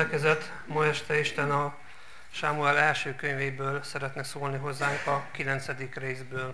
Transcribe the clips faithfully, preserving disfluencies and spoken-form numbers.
gyülekezet, ma este Isten a Sámuel első könyvéből szeretne szólni hozzánk a kilencedik részből.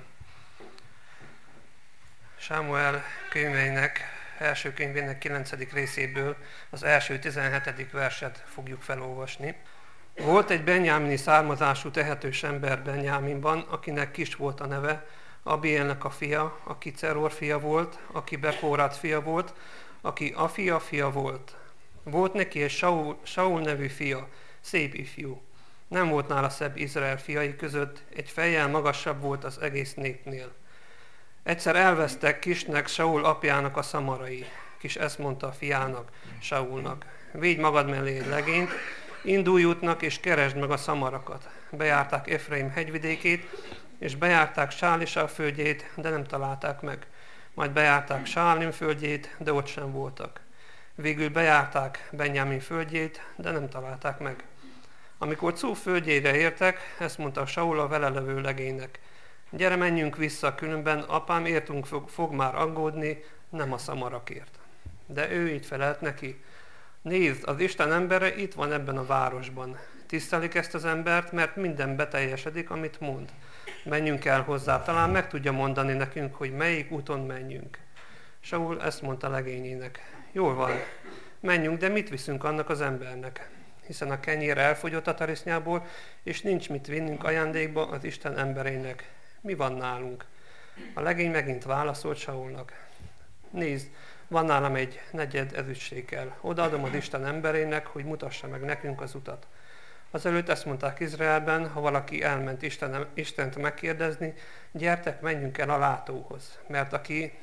Sámuel könyveinek, első könyvének kilencedik részéből az első tizenhetedik verset fogjuk felolvasni. Volt egy benjámini származású tehetős ember Benjáminban, akinek Kis volt a neve, Abielnek a fia, aki Ceror fia volt, aki Bekórát fia volt, aki Afia fia volt. Volt neki egy Saul, Saul nevű fia, szép ifjú. Nem volt nála szebb Izrael fiai között, egy fejjel magasabb volt az egész népnél. Egyszer elvesztek Kisnek, Saul apjának a szamarai. Kis ezt mondta a fiának, Saulnak: védj magad mellé egy legényt, indulj útnak és keresd meg a szamarakat. Bejárták Efraim hegyvidékét, és bejárták Sálisa földjét, de nem találták meg. Majd bejárták Sálim földjét, de ott sem voltak. Végül bejárták Benjámin földjét, de nem találták meg. Amikor Cú földjére értek, ezt mondta Saul a vele levő legénynek: gyere, menjünk vissza, különben apám értünk fog, fog már aggódni, nem a szamarakért. De ő így felelt neki: nézd, az Isten embere itt van ebben a városban. Tisztelik ezt az embert, mert minden beteljesedik, amit mond. Menjünk el hozzá, talán meg tudja mondani nekünk, hogy melyik úton menjünk. Saul ezt mondta legényének: jól van, menjünk, de mit viszünk annak az embernek? Hiszen a kenyér elfogyott a tarisznyából, és nincs mit vinnünk ajándékba az Isten emberének. Mi van nálunk? A legény megint válaszolt Saulnak: nézd, van nálam egy negyed ezüstséggel. Odaadom az Isten emberének, hogy mutassa meg nekünk az utat. Azelőtt ezt mondták Izraelben, ha valaki elment Isten, Istent megkérdezni, gyertek, menjünk el a látóhoz, mert aki,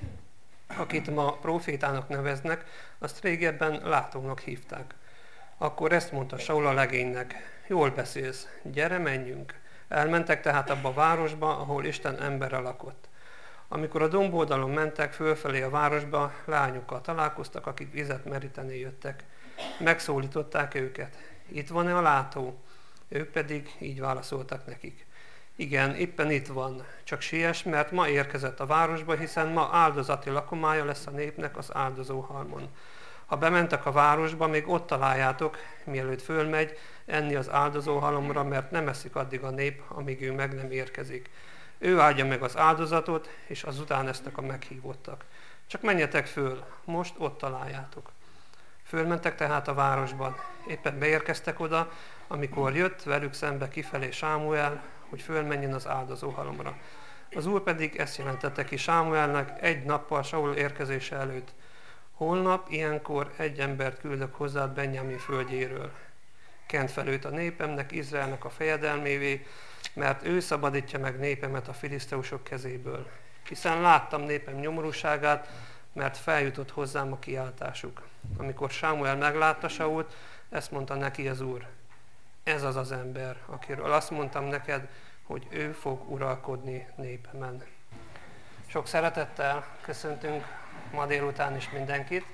akit ma profétának neveznek, azt régebben látónak hívták. Akkor ezt mondta Saul a legénynek: jól beszélsz, gyere, menjünk. Elmentek tehát abba a városba, ahol Isten embere lakott. Amikor a domboldalon mentek fölfelé a városba, lányokkal találkoztak, akik vizet meríteni jöttek. Megszólították őket: itt van-e a látó? Ők pedig így válaszoltak nekik: igen, éppen itt van, csak siess, mert ma érkezett a városba, hiszen ma áldozati lakomája lesz a népnek az áldozóhalmon. Ha bementek a városba, még ott találjátok, mielőtt fölmegy, enni az áldozóhalomra, mert nem eszik addig a nép, amíg ő meg nem érkezik. Ő áldja meg az áldozatot, és azután esznek a meghívottak. Csak menjetek föl, most ott találjátok. Fölmentek tehát a városban. Éppen beérkeztek oda, amikor jött velük szembe kifelé Sámuel, hogy fölmenjen az áldozóhalomra. Az Úr pedig ezt jelentette ki Sámuelnek egy nappal Saul érkezése előtt: holnap ilyenkor egy embert küldök hozzád Benjámin földjéről. Kent fel őt a népemnek, Izraelnek a fejedelmévé, mert ő szabadítja meg népemet a filiszteusok kezéből. Hiszen láttam népem nyomorúságát, mert feljutott hozzám a kiáltásuk. Amikor Sámuel meglátta Sault, ezt mondta neki az Úr: ez az az ember, akiről azt mondtam neked, hogy ő fog uralkodni népemen. Sok szeretettel köszöntünk ma délután is mindenkit,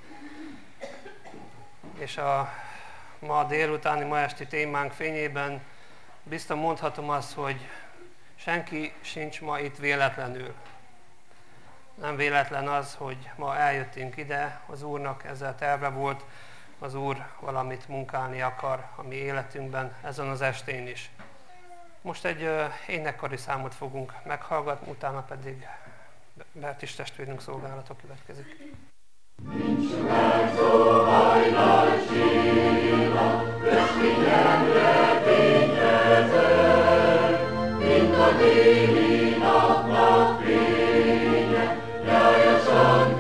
és a ma délutáni, ma esti témánk fényében biztos mondhatom azt, hogy senki sincs ma itt véletlenül. Nem véletlen az, hogy ma eljöttünk ide, az Úrnak ezzel terve volt, az Úr valamit munkálni akar a mi életünkben ezen az estén is. Most egy uh, énekkari számot fogunk meghallgatni, utána pedig Bertis testvérünk szolgálata következik. Nincs megszó hajnal síra, ösvényemre fényezel, mint a déli napnak fénye, járjasan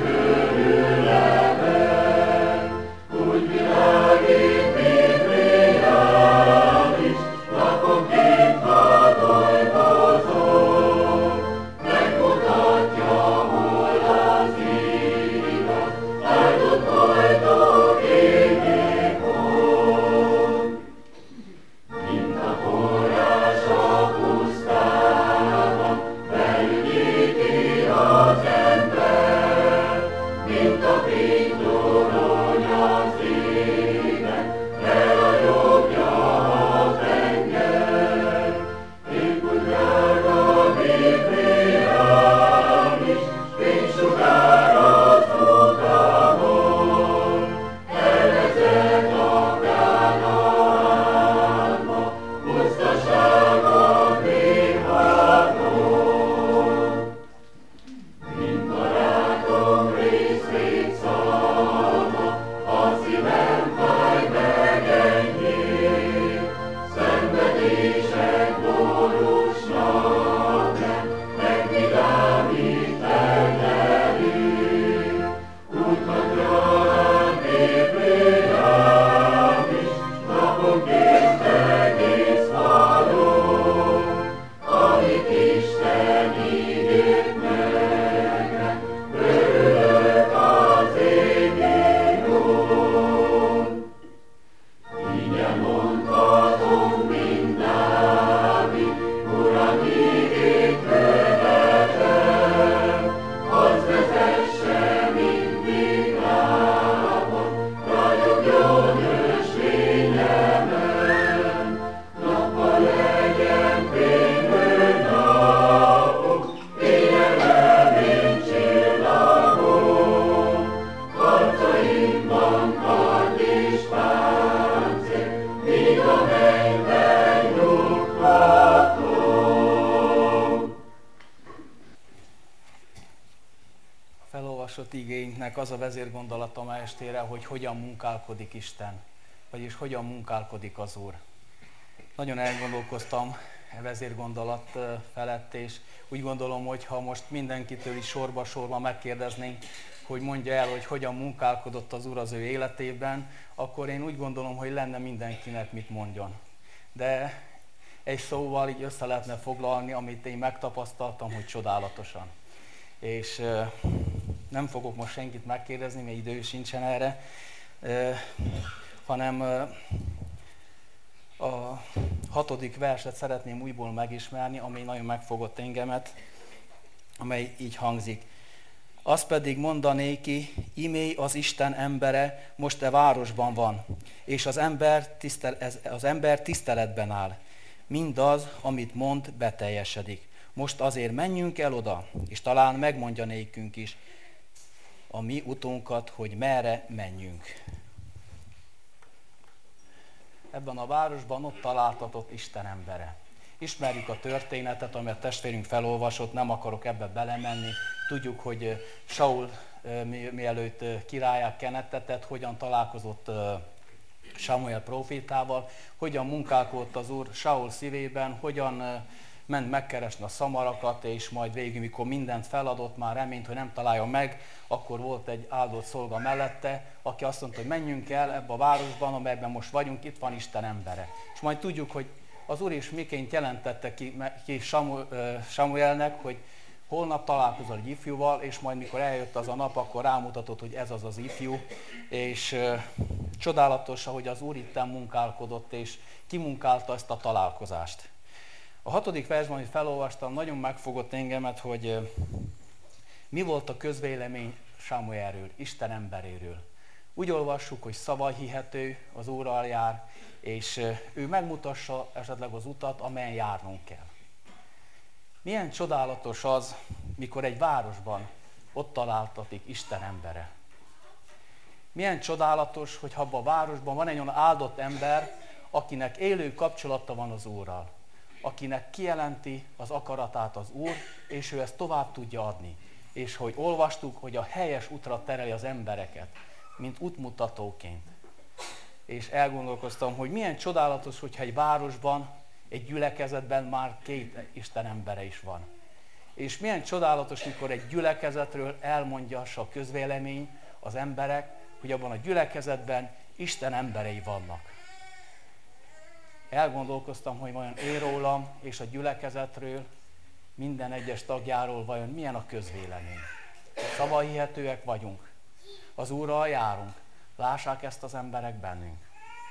körülevel. Úgy világít, mint mélyán is, naponként ha dolgozol, megmutatja, hol az igaz, áldott boldog élet. igénynek az a vezérgondolata ma estére, hogy hogyan munkálkodik Isten, vagyis hogyan munkálkodik az Úr. Nagyon elgondolkoztam e vezérgondolat felett, és úgy gondolom, hogy ha most mindenkitől is sorba-sorba megkérdeznénk, hogy mondja el, hogy hogyan munkálkodott az Úr az ő életében, akkor én úgy gondolom, hogy lenne mindenkinek mit mondjon. De egy szóval így össze lehetne foglalni, amit én megtapasztaltam, hogy csodálatosan. És nem fogok most senkit megkérdezni, mert idő sincsen erre, hanem a hatodik verset szeretném újból megismerni, ami nagyon megfogott engemet, amely így hangzik. Azt pedig mondanéki, imé az Isten embere most e városban van, és az ember, tisztel, ez, az ember tiszteletben áll. Mindaz, amit mond, beteljesedik. Most azért menjünk el oda, és talán megmondja nékünk is a mi utunkat, hogy merre menjünk. Ebben a városban ott találtatott Isten embere. Ismerjük a történetet, amelyet testvérünk felolvasott, nem akarok ebbe belemenni. Tudjuk, hogy Saul mielőtt királlyá kenettetett, hogyan találkozott Sámuel prófétával, hogyan munkálkodott az Úr Saul szívében, hogyan ment megkeresni a szamarakat, és majd végül, mikor mindent feladott, már reményt, hogy nem találja meg, akkor volt egy áldott szolga mellette, aki azt mondta, hogy menjünk el ebbe a városban, amelyben most vagyunk, itt van Isten embere. És majd tudjuk, hogy az Úr is miként jelentette ki, ki Sámuelnek, hogy holnap találkozol egy ifjúval, és majd mikor eljött az a nap, akkor rámutatott, hogy ez az az ifjú, és uh, csodálatos, ahogy az Úr itten munkálkodott, és kimunkálta ezt a találkozást. A hatodik versben, amit felolvastam, nagyon megfogott engemet, hogy uh, mi volt a közvélemény Sámuelről, Isten emberéről. Úgy olvassuk, hogy szavahihető, az Úrral jár, és uh, ő megmutassa esetleg az utat, amelyen járnunk kell. Milyen csodálatos az, mikor egy városban ott találtatik Isten embere. Milyen csodálatos, hogy ha abban a városban van egy olyan áldott ember, akinek élő kapcsolata van az Úrral, akinek kijelenti az akaratát az Úr, és ő ezt tovább tudja adni. És hogy olvastuk, hogy a helyes útra tereli az embereket, mint útmutatóként. És elgondolkoztam, hogy milyen csodálatos, hogyha egy városban, egy gyülekezetben már két Isten embere is van. És milyen csodálatos, mikor egy gyülekezetről elmondja a közvélemény, az emberek, hogy abban a gyülekezetben Isten emberei vannak. Elgondolkoztam, hogy vajon én rólam és a gyülekezetről, minden egyes tagjáról vajon milyen a közvélemény. Szavahihetőek vagyunk. Az Úrral járunk. Lássák ezt az emberek bennünk.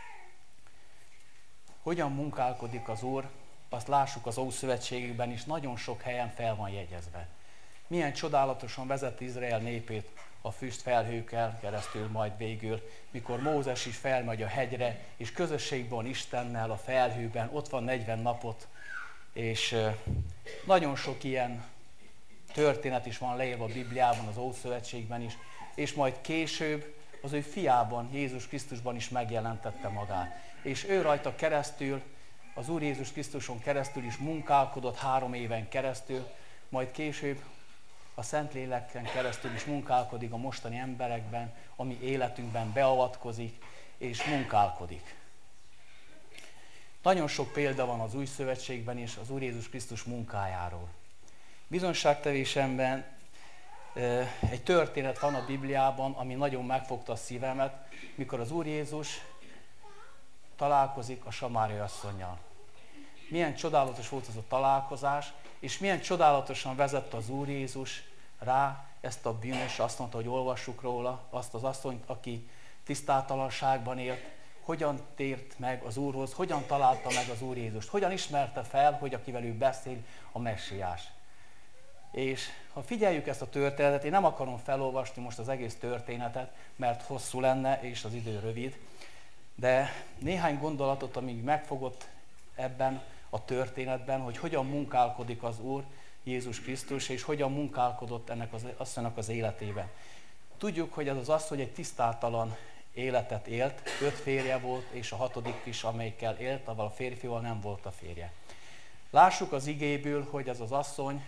Hogyan munkálkodik az Úr, azt lássuk az Ószövetségekben is, nagyon sok helyen fel van jegyezve. Milyen csodálatosan vezet Izrael népét a füstfelhőkkel keresztül majd végül, mikor Mózes is felmegy a hegyre, és közösségben van Istennel a felhőben, ott van negyven napot, és nagyon sok ilyen történet is van leírva a Bibliában, az Ószövetségben is, és majd később az ő fiában, Jézus Krisztusban is megjelentette magát. És ő rajta keresztül, az Úr Jézus Krisztuson keresztül is munkálkodott három éven keresztül, majd később a Szentléleken keresztül is munkálkodik a mostani emberekben, ami életünkben beavatkozik és munkálkodik. Nagyon sok példa van az Új Szövetségben is az Úr Jézus Krisztus munkájáról. Bizonságtevésemben egy történet van a Bibliában, ami nagyon megfogta a szívemet, mikor az Úr Jézus találkozik a samáriai asszonnyal. Milyen csodálatos volt az a találkozás, és milyen csodálatosan vezette az Úr Jézus rá ezt a bűnös, azt mondta, hogy olvassuk róla, azt az asszonyt, aki tisztátalanságban élt, hogyan tért meg az Úrhoz, hogyan találta meg az Úr Jézust, hogyan ismerte fel, hogy akivel ő beszél, a messiás. És ha figyeljük ezt a történetet, én nem akarom felolvasni most az egész történetet, mert hosszú lenne, és az idő rövid, de néhány gondolatot, amíg megfogott ebben a történetben, hogy hogyan munkálkodik az Úr Jézus Krisztus, és hogyan munkálkodott ennek az asszonynak az életében. Tudjuk, hogy ez az asszony egy tisztátalan életet élt, öt férje volt, és a hatodik is, amelyikkel élt, avval a férfival nem volt a férje. Lássuk az igéből, hogy ez az asszony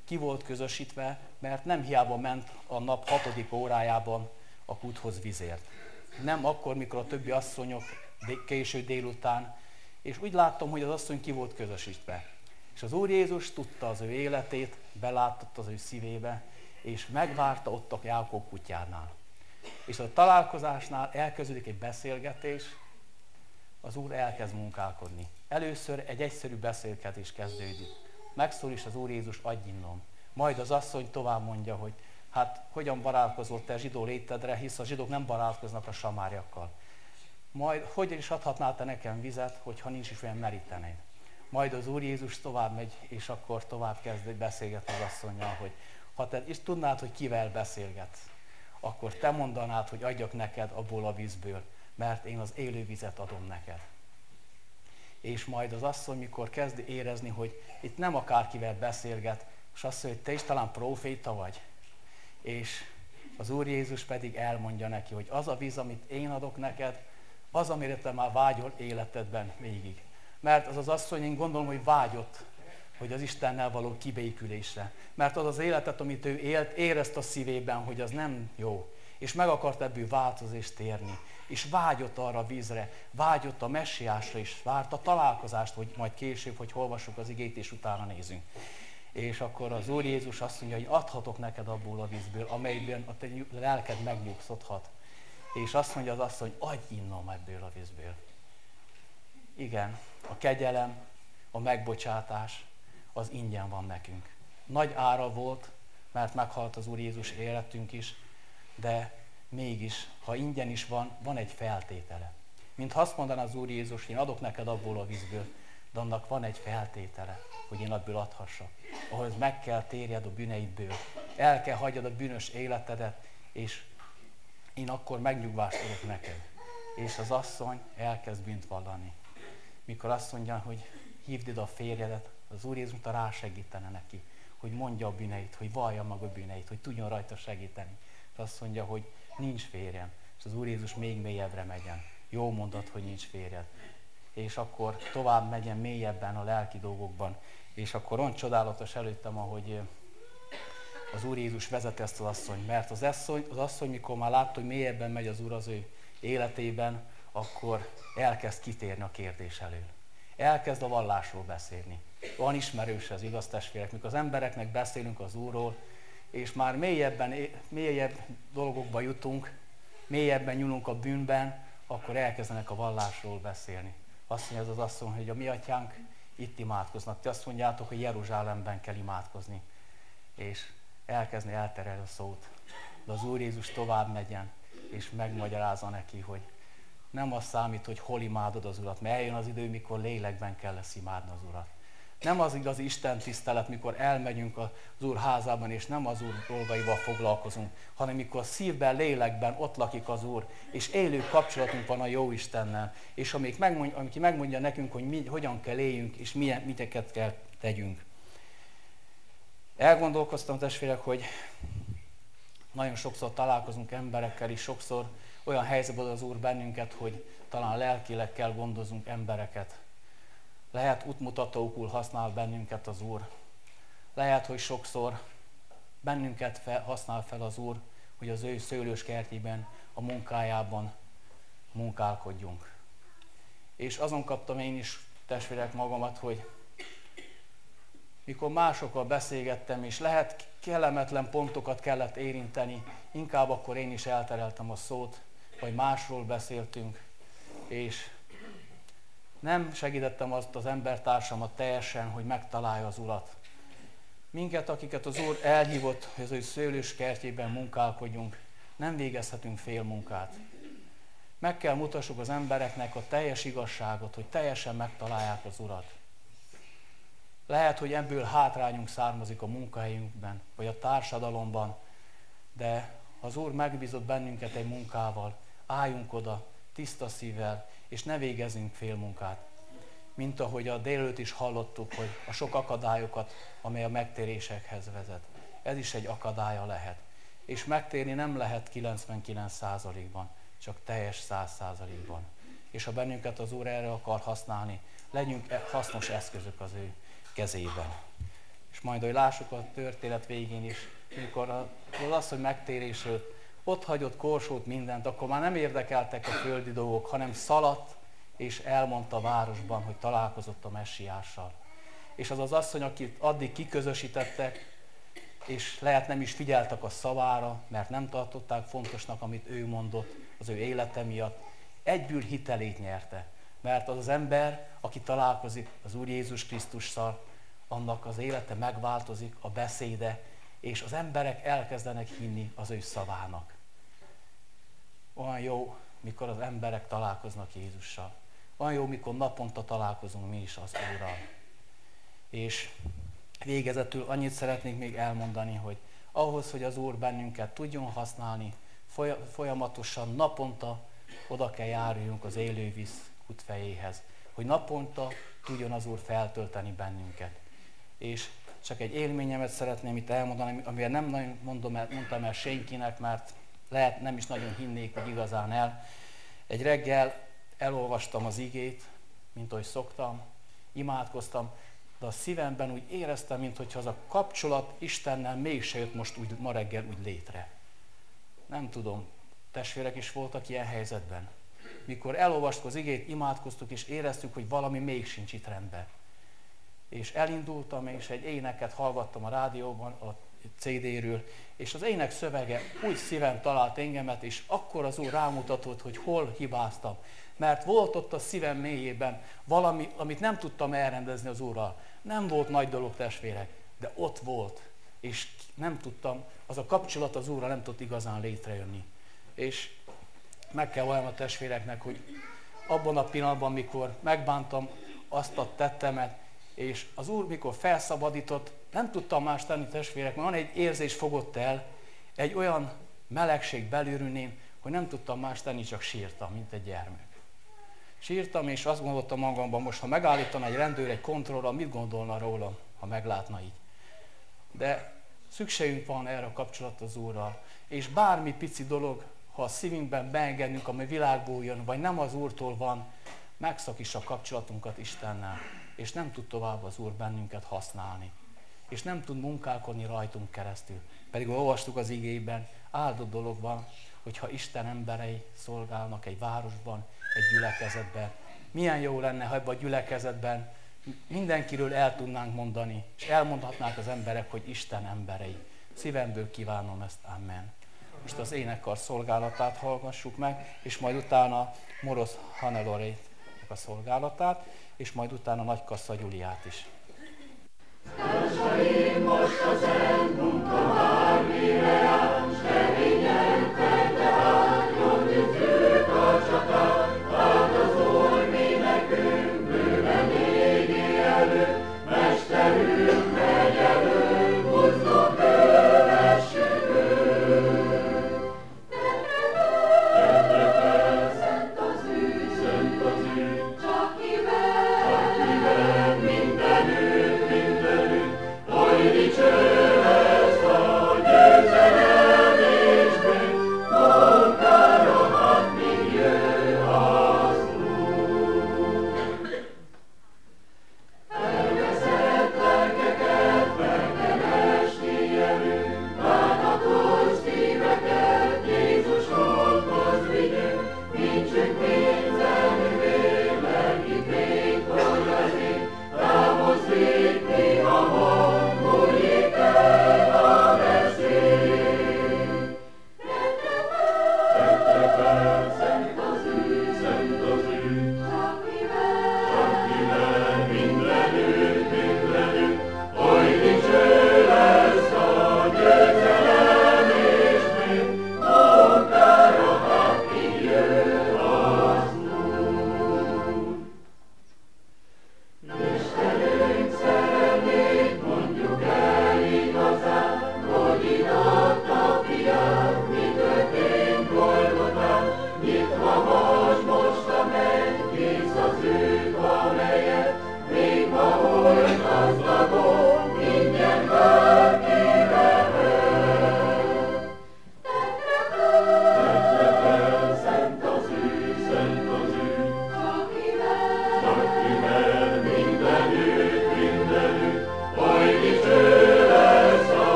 ki volt közösítve, mert nem hiába ment a nap hatodik órájában a kúthoz vizért. Nem akkor, mikor a többi asszonyok késő délután, és úgy láttam, hogy az asszony ki volt közösítve. És az Úr Jézus tudta az ő életét, belátott az ő szívébe, és megvárta ott a Jákob kutyánál. És a találkozásnál elkezdődik egy beszélgetés, az Úr elkezd munkálkodni. Először egy egyszerű beszélgetés kezdődik. Megszól is az Úr Jézus, adj innom. Majd az asszony tovább mondja, hogy hát hogyan barátkozott te zsidó létedre, hisz a zsidók nem barátkoznak a samáriakkal. Majd hogyan is adhatnál te nekem vizet, hogyha nincs is olyan merítenéd. Majd az Úr Jézus tovább megy, és akkor tovább kezd beszélgetni az asszonnyal, hogy ha te is tudnád, hogy kivel beszélgetsz, akkor te mondanád, hogy adjak neked abból a vízből, mert én az élő vizet adom neked. És majd az asszony, mikor kezd érezni, hogy itt nem akárkivel beszélget, és azt mondja, hogy te is talán próféta vagy. És az Úr Jézus pedig elmondja neki, hogy az a víz, amit én adok neked, az, amire te már vágyol életedben végig. Mert az az asszony, én gondolom, hogy vágyott, hogy az Istennel való kibékülésre. Mert az az életet, amit ő élt, érezte a szívében, hogy az nem jó. És meg akart ebből változni és térni. És vágyott arra a vízre, vágyott a messiásra is, várt a találkozást, hogy majd később, hogy olvassuk az igét, és utána nézünk. És akkor az Úr Jézus azt mondja, hogy adhatok neked abból a vízből, amelyben a te lelked megnyugszodhat. És azt mondja az asszony, hogy adj innom ebből a vízből. Igen, a kegyelem, a megbocsátás, az ingyen van nekünk. Nagy ára volt, mert meghalt az Úr Jézus életünk is, de mégis, ha ingyen is van, van egy feltétele. Mint azt mondaná az Úr Jézus, én adok neked abból a vízből, de annak van egy feltétele, hogy én abból adhassak. Ahhoz meg kell térjed a bűneidből, el kell hagyjad a bűnös életedet, és én akkor megnyugvást adok neked. És az asszony elkezd bűnt vallani. Mikor azt mondja, hogy hívd ide a férjedet, az Úr Jézus rásegítene neki, hogy mondja a bűneit, hogy vallja maga a bűneit, hogy tudjon rajta segíteni. És azt mondja, hogy nincs férjem. És az Úr Jézus még mélyebbre megyen. Jó mondat, hogy nincs férjed. És akkor tovább megyen mélyebben a lelki dolgokban. És akkor olyan csodálatos előttem, ahogy az Úr Jézus vezet ezt az asszony. Mert az asszony, az asszony, mikor már látta, hogy mélyebben megy az Úr az ő életében, akkor elkezd kitérni a kérdés elől. Elkezd a vallásról beszélni. Van ismerős ez, igaz testvérek, mikor az embereknek beszélünk az Úrról, és már mélyebben, mélyebb dolgokba jutunk, mélyebben nyúlunk a bűnben, akkor elkezdenek a vallásról beszélni. Azt mondja ez az asszony, hogy a mi atyánk itt imádkoznak. Ti azt mondjátok, hogy Jeruzsálemben kell imádkozni. És elkezdeni elterelni a szót. De az Úr Jézus tovább megyen, és megmagyarázza neki, hogy nem az számít, hogy hol imádod az Urat, mert eljön az idő, mikor lélekben kell lesz imádni az Urat. Nem az igazi Isten tisztelet, mikor elmegyünk az Úr házában, és nem az Úr dolgaival foglalkozunk, hanem mikor szívben, lélekben ott lakik az Úr, és élő kapcsolatunk van a jó Istennel, és amíg megmondja, amíg megmondja nekünk, hogy mi, hogyan kell éljünk, és milyen, miteket kell tegyünk. Elgondolkoztam, testvérek, hogy nagyon sokszor találkozunk emberekkel, és sokszor olyan helyzetben az Úr bennünket, hogy talán lelkileg kell gondozunk embereket. Lehet útmutatókul használ bennünket az Úr. Lehet, hogy sokszor bennünket fel, használ fel az Úr, hogy az ő szőlős kertjében, a munkájában munkálkodjunk. És azon kaptam én is, testvérek, magamat, hogy mikor másokkal beszélgettem, és lehet kellemetlen pontokat kellett érinteni, inkább akkor én is eltereltem a szót, vagy másról beszéltünk, és nem segítettem azt az embertársamat teljesen, hogy megtalálja az Urat. Minket, akiket az Úr elhívott, hogy az ő szőlős kertjében munkálkodjunk, nem végezhetünk fél munkát. Meg kell mutassuk az embereknek a teljes igazságot, hogy teljesen megtalálják az Urat. Lehet, hogy ebből hátrányunk származik a munkahelyünkben, vagy a társadalomban, de az Úr megbízott bennünket egy munkával, álljunk oda, tiszta szívvel, és ne végezzünk fél munkát. Mint ahogy a délelőtt is hallottuk, hogy a sok akadályokat, amely a megtérésekhez vezet. Ez is egy akadálya lehet. És megtérni nem lehet kilencvenkilenc százalékban, csak teljes száz százalékban. És ha bennünket az Úr erre akar használni, legyünk hasznos eszközök az ő kezében. És majd, hogy lássuk a történet végén is, amikor az asszony megtérésről ott hagyott korsót, mindent, akkor már nem érdekeltek a földi dolgok, hanem szaladt, és elmondta a városban, hogy találkozott a messiással. És az az asszony, akit addig kiközösítettek, és lehet nem is figyeltek a szavára, mert nem tartották fontosnak, amit ő mondott az ő élete miatt, egyből hitelét nyerte. Mert az az ember, aki találkozik az Úr Jézus Krisztussal, annak az élete megváltozik, a beszéde, és az emberek elkezdenek hinni az ő szavának. Olyan jó, mikor az emberek találkoznak Jézussal. Olyan jó, mikor naponta találkozunk mi is az Úrral. És végezetül annyit szeretnék még elmondani, hogy ahhoz, hogy az Úr bennünket tudjon használni, folyamatosan, naponta oda kell járuljunk az élővíz kútfejéhez, hogy naponta tudjon az Úr feltölteni bennünket. És csak egy élményemet szeretném itt elmondani, amivel nem nagyon mondom el, mondtam el senkinek, mert lehet nem is nagyon hinnék, hogy igazán el. Egy reggel elolvastam az igét, mint ahogy szoktam, imádkoztam, de a szívemben úgy éreztem, mintha az a kapcsolat Istennel mégse jött most úgy, ma reggel úgy létre. Nem tudom, testvérek is voltak ilyen helyzetben. Mikor elolvastuk az igét, imádkoztuk, és éreztük, hogy valami még sincs itt rendben. És elindultam, és egy éneket hallgattam a rádióban, a cé dé-ről, és az ének szövege úgy szívem talált engemet, és akkor az Úr rámutatott, hogy hol hibáztam. Mert volt ott a szívem mélyében valami, amit nem tudtam elrendezni az Úrral. Nem volt nagy dolog, testvérek, de ott volt. És nem tudtam, az a kapcsolat az Úrral nem tudott igazán létrejönni. És meg kell vajon a testvéreknek, hogy abban a pillanatban, mikor megbántam azt a tettemet, és az Úr, mikor felszabadított, nem tudtam más tenni, testvérek, mert van egy érzés fogott el, egy olyan melegség belülről, hogy nem tudtam más tenni, csak sírtam, mint egy gyermek. Sírtam, és azt gondoltam magamban, most ha megállítana egy rendőr egy kontrollra, mit gondolna rólam, ha meglátna így. De szükségünk van erre a kapcsolat az Úrral, és bármi pici dolog, ha a szívünkben beengedünk, ami világból jön, vagy nem az Úrtól van, megszakítsa a kapcsolatunkat Istennel, és nem tud tovább az Úr bennünket használni. És nem tud munkálkodni rajtunk keresztül. Pedig olvastuk az igében, áldott dolog van, hogyha Isten emberei szolgálnak egy városban, egy gyülekezetben. Milyen jó lenne, ha ebben a gyülekezetben mindenkiről el tudnánk mondani, és elmondhatnák az emberek, hogy Isten emberei. Szívemből kívánom ezt, amen. Most az énekkar szolgálatát hallgassuk meg, és majd utána Moroz Hanelorétnek a szolgálatát, és majd utána Nagykassa Gyuliát is. Társaim, most az elmunka már mire áll, s reményen tette át, gyógyítjuk a csatát, áldozol mi nekünk, bőven égi előtt, Mesterünk megy előtt, húzzuk kövessük őt. Tetretel, szent az ügy, szent az ügy, csak kivel, csak kivel, mindenütt, mindenütt, oly dicső lesz a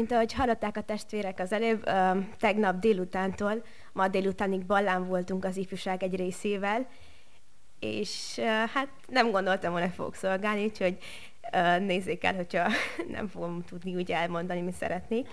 Mint ahogy hallották a testvérek az előbb, tegnap délutántól, ma délutánig Ballán voltunk az ifjúság egy részével, és hát nem gondoltam volna, hogy fogok szolgálni, úgyhogy nézzék el, hogyha nem fogom tudni úgy elmondani, mit szeretnék.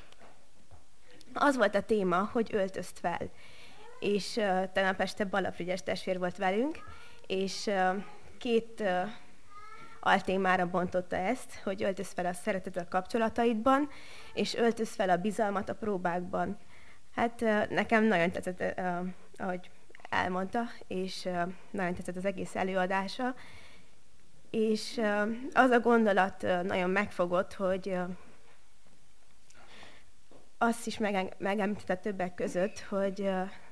Az volt a téma, hogy öltözt fel. És tegnap este Balla Frigyes testvér volt velünk, és két altémára bontotta ezt, hogy öltöz fel a szeretetet a kapcsolataidban, és öltöz fel a bizalmat a próbákban. Hát nekem nagyon tetszett, ahogy elmondta, és nagyon tetszett az egész előadása. És az a gondolat nagyon megfogott, hogy azt is megemlítette többek között, hogy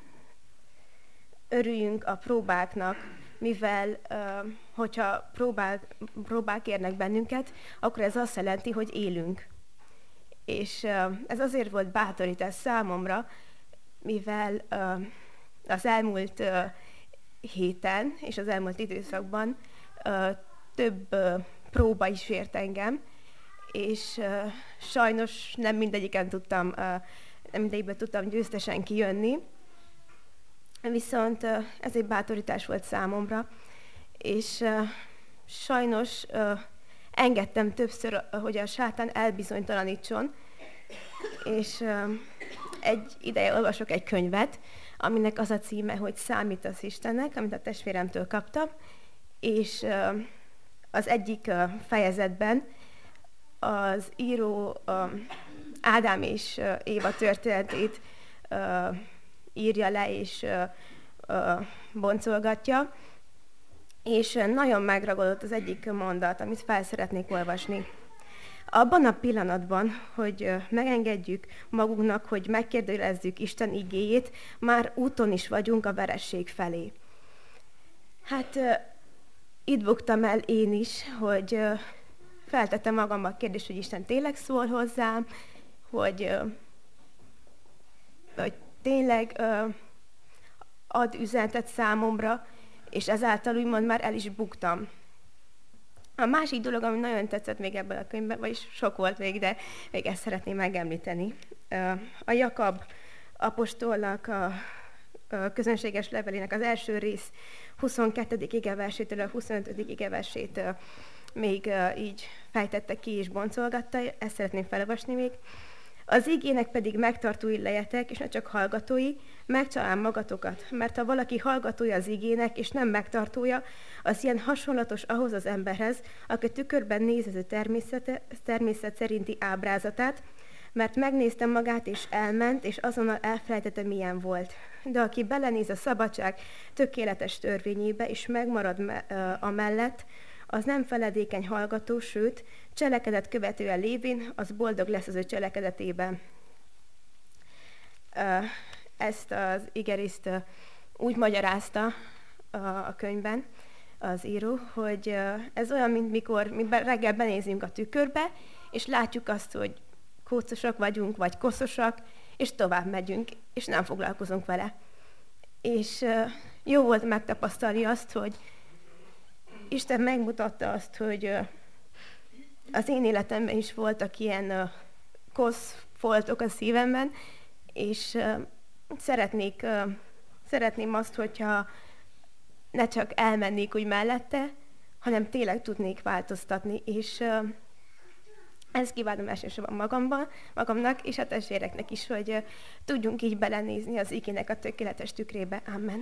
örüljünk a próbáknak, mivel hogyha próbák, próbák érnek bennünket, akkor ez azt jelenti, hogy élünk. És ez azért volt bátorítás számomra, mivel az elmúlt héten és az elmúlt időszakban több próba is ért engem, és sajnos nem mindegyiken tudtam, nem mindegyikben tudtam győztesen kijönni, viszont ez egy bátorítás volt számomra, és sajnos engedtem többször, hogy a sátán elbizonytalanítson, és egy ideje olvasok egy könyvet, aminek az a címe, hogy Számítasz Istennek, amit a testvéremtől kaptam, és az egyik fejezetben az író Ádám és Éva történetét írja le és boncolgatja, és nagyon megragadott az egyik mondat, amit fel szeretnék olvasni. Abban a pillanatban, hogy megengedjük magunknak, hogy megkérdőjelezzük Isten igéjét, már úton is vagyunk a veresség felé. Hát itt buktam el én is, hogy feltettem magamban a kérdést, hogy Isten tényleg szól hozzám, hogy, hogy tényleg ad üzenetet számomra, és ezáltal úgymond már el is buktam. A másik dolog, ami nagyon tetszett még ebben a könyvben, vagyis sok volt még, de még ezt szeretném megemlíteni. A Jakab apostolnak a közönséges levelének az első rész huszonkettedik igeversétől a huszonötödik igeversét még így fejtette ki és boncolgatta, ezt szeretném felolvasni még. Az igének pedig megtartói lejetek, és ne csak hallgatói, megcsalám magatokat, mert ha valaki hallgatója az igének, és nem megtartója, az ilyen hasonlatos ahhoz az emberhez, aki tükörben nézező természet, természet szerinti ábrázatát, mert megnézte magát, és elment, és azonnal elfelejtette, milyen volt. De aki belenéz a szabadság tökéletes törvényébe, és megmarad me- amellett, az nem feledékeny hallgató, sőt, cselekedet követően lévén, az boldog lesz az ő cselekedetében. Ezt az igerészt úgy magyarázta a könyvben az író, hogy ez olyan, mint mikor mi reggel benézünk a tükörbe, és látjuk azt, hogy kócosak vagyunk, vagy koszosak, és tovább megyünk, és nem foglalkozunk vele. És jó volt megtapasztalni azt, hogy Isten megmutatta azt, hogy az én életemben is voltak ilyen kosz foltok a szívemben, és szeretnék, szeretném azt, hogyha ne csak elmennék úgy mellette, hanem tényleg tudnék változtatni, és ezt kívánom elsősorban magamban, magamnak és a testvéreknek is, hogy tudjunk így belenézni az igének a tökéletes tükrébe. Amen.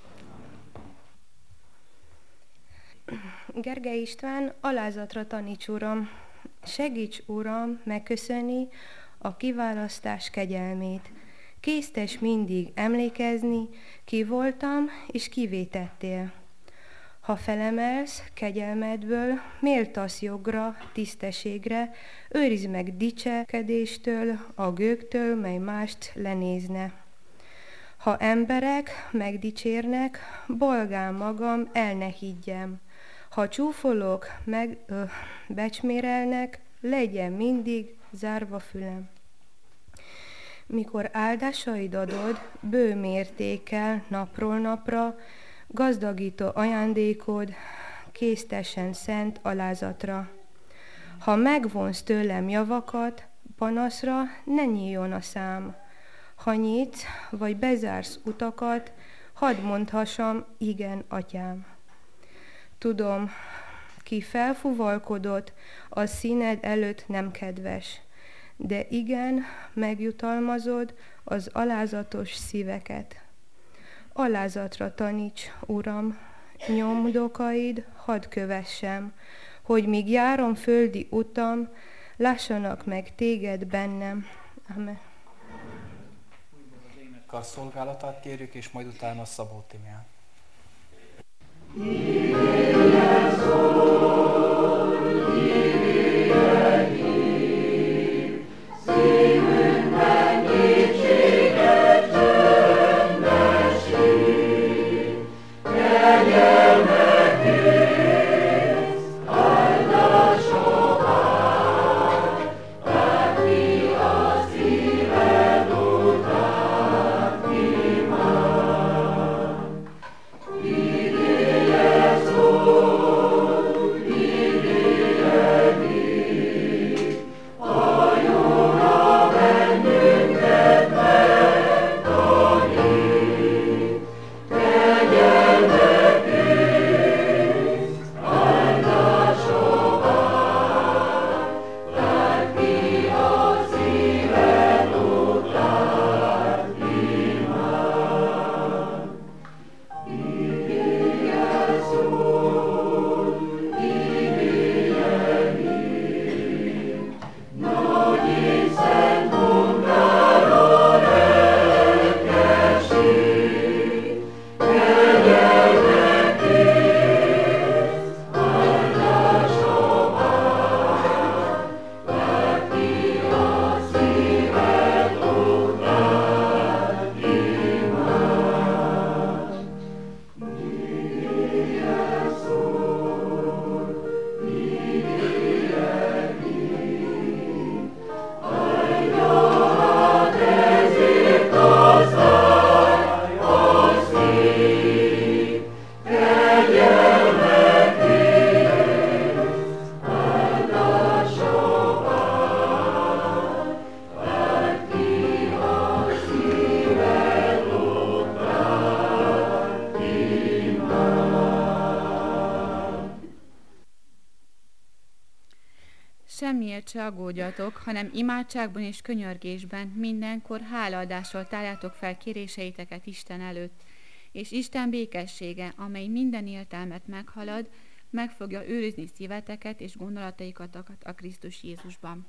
Gergely István, alázatra taníts, Uram, segíts, Uram, megköszönni a kiválasztás kegyelmét. Késztes mindig emlékezni, ki voltam és kivé tettél. Ha felemelsz kegyelmedből, méltasz jogra, tisztességre, őrizd meg dicsekedéstől, a gőgtől, mely mást lenézne. Ha emberek megdicsérnek, bolgán magam, el ne higgyem. Ha csúfolok, meg ö, becsmérelnek, legyen mindig zárva fülem. Mikor áldásaid adod, bő mértékkel, napról napra, gazdagító ajándékod, késztesen szent alázatra. Ha megvonsz tőlem javakat, panaszra ne nyíljon a szám. Ha nyitsz, vagy bezársz utakat, hadd mondhassam, igen, atyám. Tudom, ki felfuvalkodott, a színed előtt nem kedves, de igen, megjutalmazod az alázatos szíveket. Alázatra taníts, Uram, nyomdokaid hadd kövessem, hogy míg járom földi utam, lássanak meg téged bennem. Amen. A szolgálatát kérjük, és majd utána Szabó Tímeán. Semmiért se aggódjatok, hanem imádságban és könyörgésben mindenkor hálaadással tárjátok fel kéréseiteket Isten előtt, és Isten békessége, amely minden értelmet meghalad, meg fogja őrizni szíveteket és gondolataikat a Krisztus Jézusban.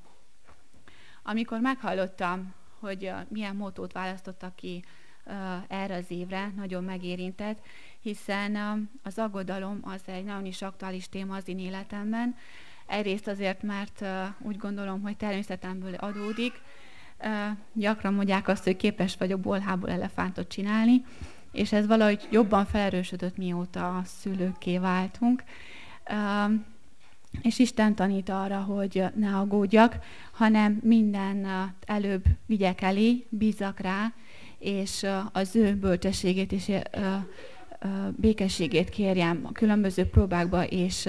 Amikor meghallottam, hogy milyen mottót választottak ki erre az évre, nagyon megérintett, hiszen az aggodalom az egy nagyon is aktuális téma az én életemben. Egyrészt azért, mert úgy gondolom, hogy természetemből adódik. Gyakran mondják azt, hogy képes vagyok bolhából elefántot csinálni, és ez valahogy jobban felerősödött, mióta szülőkké váltunk. És Isten tanít arra, hogy ne aggódjak, hanem minden előbb vigyek elé, bízzak rá, és az ő bölcsességét és békességét kérjem a különböző próbákba és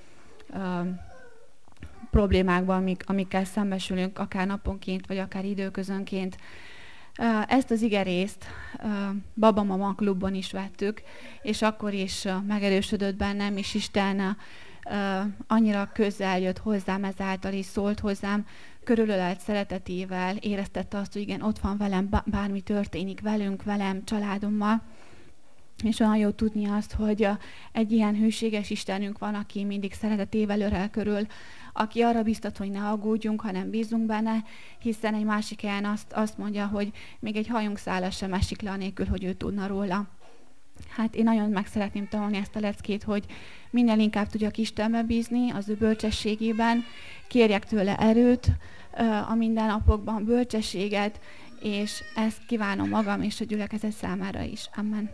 problémákban, amik, amikkel szembesülünk, akár naponként, vagy akár időközönként. Ezt az igerészt Baba-Mama klubban is vettük, és akkor is megerősödött bennem, és Isten annyira közel jött hozzám, ezáltal is szólt hozzám, körülölelt szeretetével, éreztette azt, hogy igen, ott van velem, bármi történik velünk, velem, családommal. És olyan jó tudni azt, hogy egy ilyen hűséges Istenünk van, aki mindig szeretetével örel körül, aki arra biztat, hogy ne aggódjunk, hanem bízunk benne, hiszen egy másik helyen azt, azt mondja, hogy még egy hajunk szála sem esik le anélkül, hogy ő tudna róla. Hát én nagyon meg szeretném tanulni ezt a leckét, hogy minél inkább tudjak Istenbe bízni, az ő bölcsességében, kérjek tőle erőt a mindennapokban, bölcsességet, és ezt kívánom magam és a gyülekezet számára is. Amen.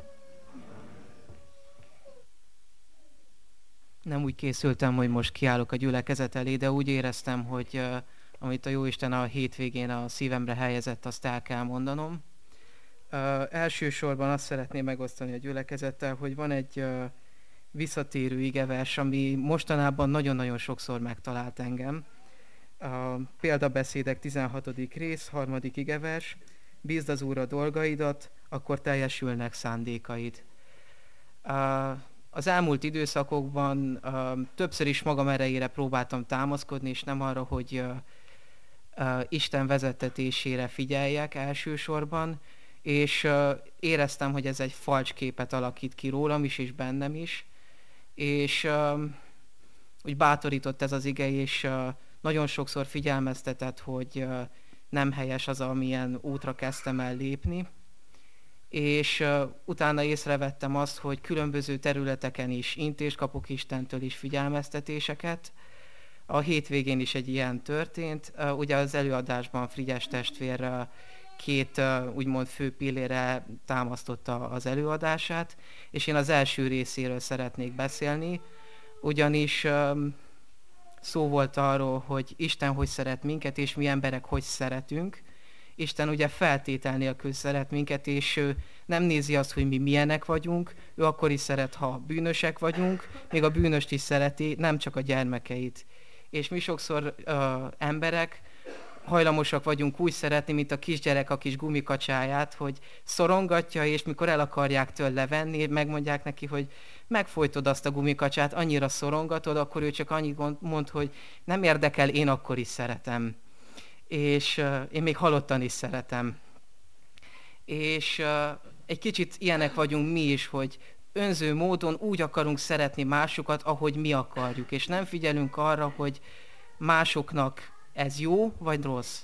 Nem úgy készültem, hogy most kiállok a gyülekezet elé, de úgy éreztem, hogy uh, amit a Jóisten a hétvégén a szívemre helyezett, azt el kell mondanom. Uh, elsősorban azt szeretném megosztani a gyülekezettel, hogy van egy uh, visszatérő igevers, ami mostanában nagyon-nagyon sokszor megtalált engem. A példabeszédek tizenhatodik rész, harmadik igevers, bízd az Úrra dolgaidat, akkor teljesülnek szándékaid. Az elmúlt időszakokban többször is magam erejére próbáltam támaszkodni, és nem arra, hogy Isten vezettetésére figyeljek elsősorban, és éreztem, hogy ez egy falcs képet alakít ki rólam is, és bennem is, és úgy bátorított ez az ige, és nagyon sokszor figyelmeztetett, hogy nem helyes az, amilyen útra kezdtem el lépni, és utána észrevettem azt, hogy különböző területeken is intést kapok Istentől is figyelmeztetéseket. A hétvégén is egy ilyen történt. Ugye az előadásban Frigyes testvér két úgymond fő pillére támasztotta az előadását, és én az első részéről szeretnék beszélni, ugyanis szó volt arról, hogy Isten hogy szeret minket, és mi emberek hogy szeretünk. Isten ugye feltétel nélkül szeret minket, és ő nem nézi azt, hogy mi milyenek vagyunk, ő akkor is szeret, ha bűnösek vagyunk, még a bűnöst is szereti, nem csak a gyermekeit. És mi sokszor uh, emberek hajlamosak vagyunk úgy szeretni, mint a kisgyerek a kis gumikacsáját, hogy szorongatja, és mikor el akarják tőle venni, megmondják neki, hogy megfojtod azt a gumikacsát, annyira szorongatod, akkor ő csak annyit mond, hogy nem érdekel, én akkor is szeretem. És uh, én még halottan is szeretem. És uh, egy kicsit ilyenek vagyunk mi is, hogy önző módon úgy akarunk szeretni másokat, ahogy mi akarjuk, és nem figyelünk arra, hogy másoknak ez jó vagy rossz.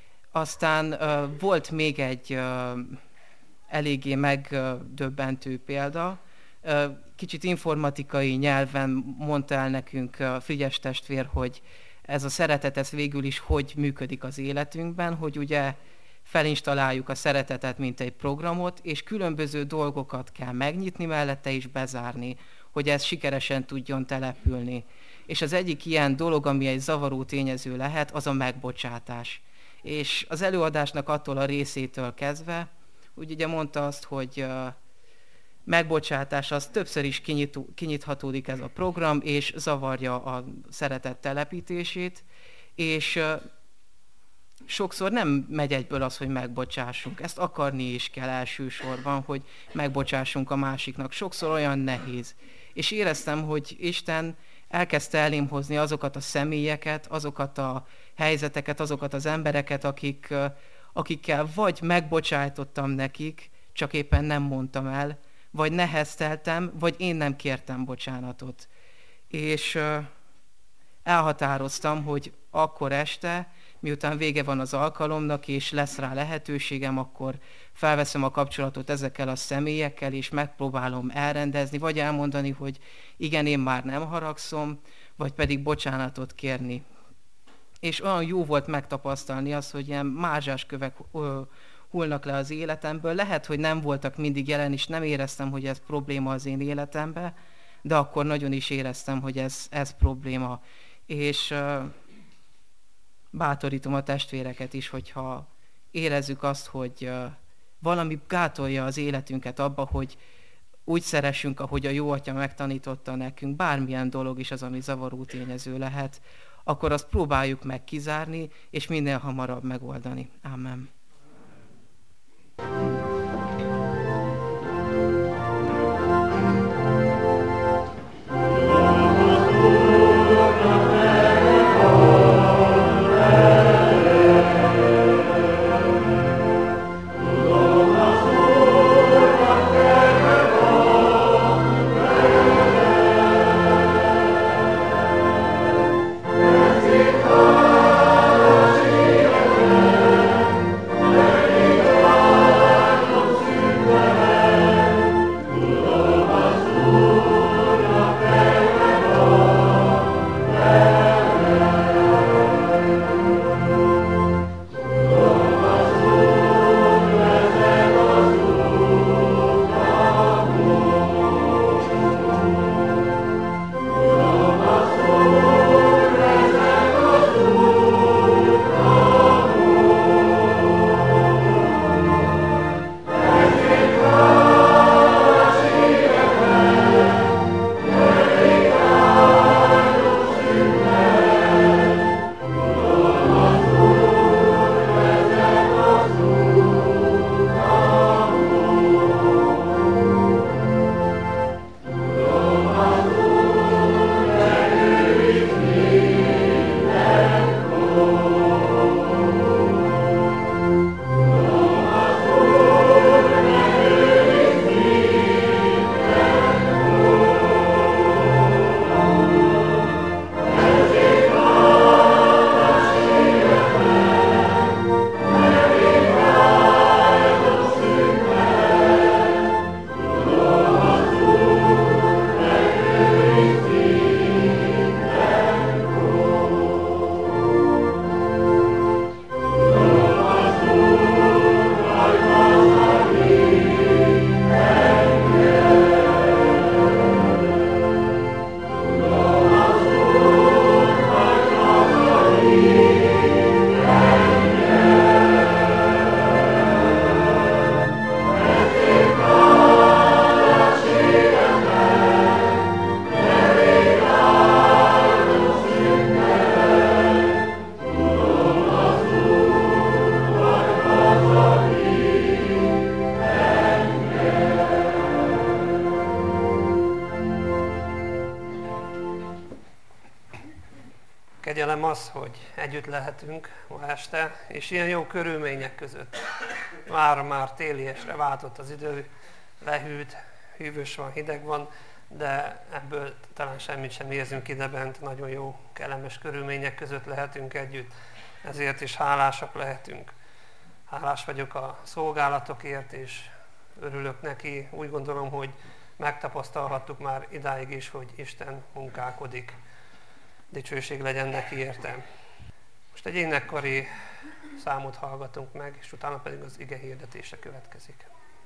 Aztán uh, volt még egy uh, eléggé megdöbbentő példa. Uh, kicsit informatikai nyelven mondta el nekünk uh, Frigyes testvér, hogy ez a szeretet, ez végül is hogy működik az életünkben, hogy ugye felinstalláljuk a szeretetet, mint egy programot, és különböző dolgokat kell megnyitni mellette és bezárni, hogy ez sikeresen tudjon települni. És az egyik ilyen dolog, ami egy zavaró tényező lehet, az a megbocsátás. És az előadásnak attól a részétől kezdve, úgy ugye mondta azt, hogy uh, megbocsátás, az többször is kinyit, kinyithatódik ez a program, és zavarja a szeretet telepítését, és uh, sokszor nem megy egyből az, hogy megbocsássunk. Ezt akarni is kell elsősorban, hogy megbocsássunk a másiknak. Sokszor olyan nehéz. És éreztem, hogy Isten elkezdte elém hozni azokat a személyeket, azokat a helyzeteket, azokat az embereket, akik, akikkel vagy megbocsájtottam nekik, csak éppen nem mondtam el, vagy nehezteltem, vagy én nem kértem bocsánatot. És elhatároztam, hogy akkor este, miután vége van az alkalomnak, és lesz rá lehetőségem, akkor felveszem a kapcsolatot ezekkel a személyekkel, és megpróbálom elrendezni, vagy elmondani, hogy igen, én már nem haragszom, vagy pedig bocsánatot kérni. És olyan jó volt megtapasztalni azt, hogy ilyen mázsás kövek ö, hullnak le az életemből. Lehet, hogy nem voltak mindig jelen, és nem éreztem, hogy ez probléma az én életemben, de akkor nagyon is éreztem, hogy ez, ez probléma. És ö, bátorítom a testvéreket is, hogyha érezzük azt, hogy uh, valami gátolja az életünket abba, hogy úgy szeressünk, ahogy a jó Atya megtanította nekünk, bármilyen dolog is az, ami zavaró tényező lehet, akkor azt próbáljuk meg kizárni, és minél hamarabb megoldani. Amen. Thank you. az, hogy együtt lehetünk ma este, és ilyen jó körülmények között. Már már téliesre váltott az idő, lehűlt, hűvös van, hideg van, de ebből talán semmit sem érzünk idebent, nagyon jó, kellemes körülmények között lehetünk együtt, ezért is hálásak lehetünk. Hálás vagyok a szolgálatokért, és örülök neki. Úgy gondolom, hogy megtapasztalhattuk már idáig is, hogy Isten munkálkodik. Dicsőség legyen neki érte. Most egy énekkari számot hallgatunk meg, és utána pedig az ige hirdetése következik.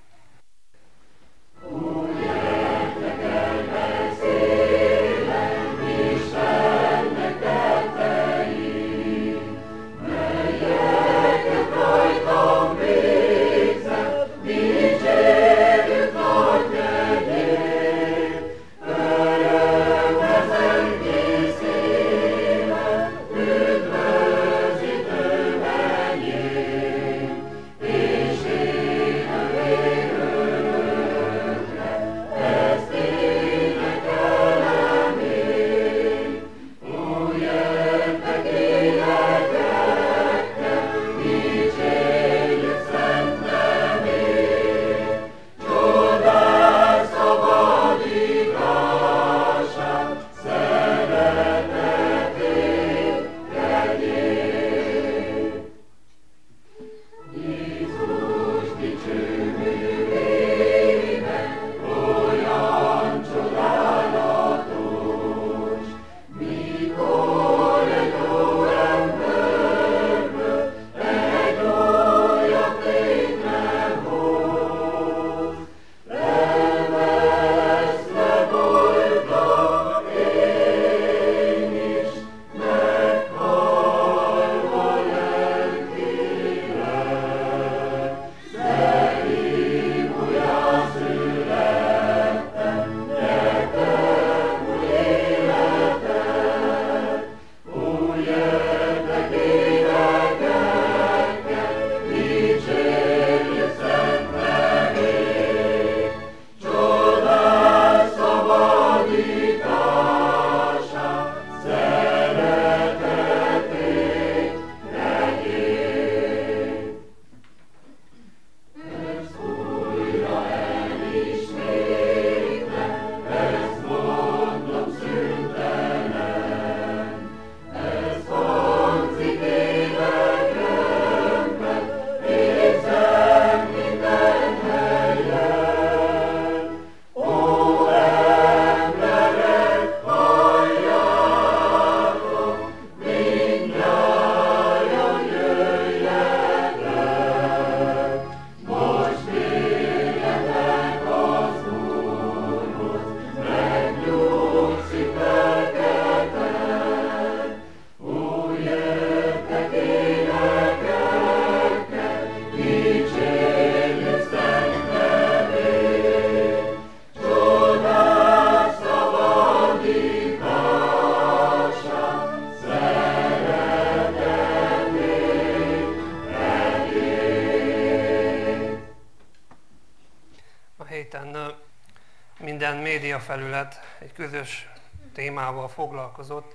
Minden médiafelület egy közös témával foglalkozott,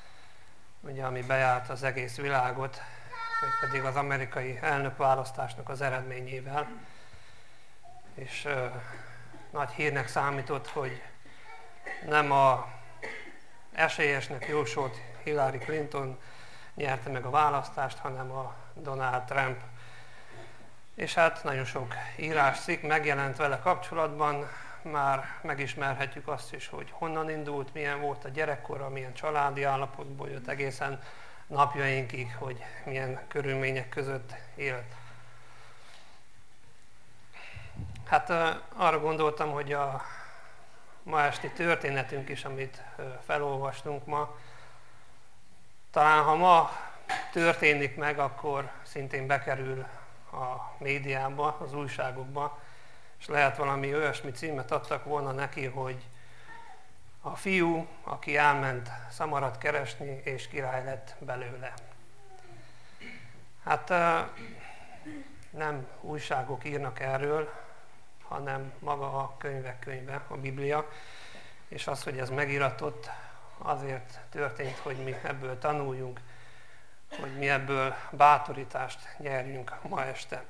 ugye, ami bejárt az egész világot, vagy pedig az amerikai elnökválasztásnak az eredményével. És ö, nagy hírnek számított, hogy nem a esélyesnek jósolt Hillary Clinton nyerte meg a választást, hanem a Donald Trump. És hát nagyon sok íráscikk megjelent vele kapcsolatban, már megismerhetjük azt is, hogy honnan indult, milyen volt a gyerekkora, milyen családi állapotból jött egészen napjainkig, hogy milyen körülmények között élt. Hát arra gondoltam, hogy a ma esti történetünk is, amit felolvastunk ma, talán ha ma történik meg, akkor szintén bekerül a médiába, az újságokba, és lehet valami olyasmi címet adtak volna neki, hogy a fiú, aki elment szamarat keresni, és király lett belőle. Hát nem újságok írnak erről, hanem maga a könyvek könyve, a Biblia, és az, hogy ez megiratott, azért történt, hogy mi ebből tanuljunk, hogy mi ebből bátorítást nyerjünk ma este.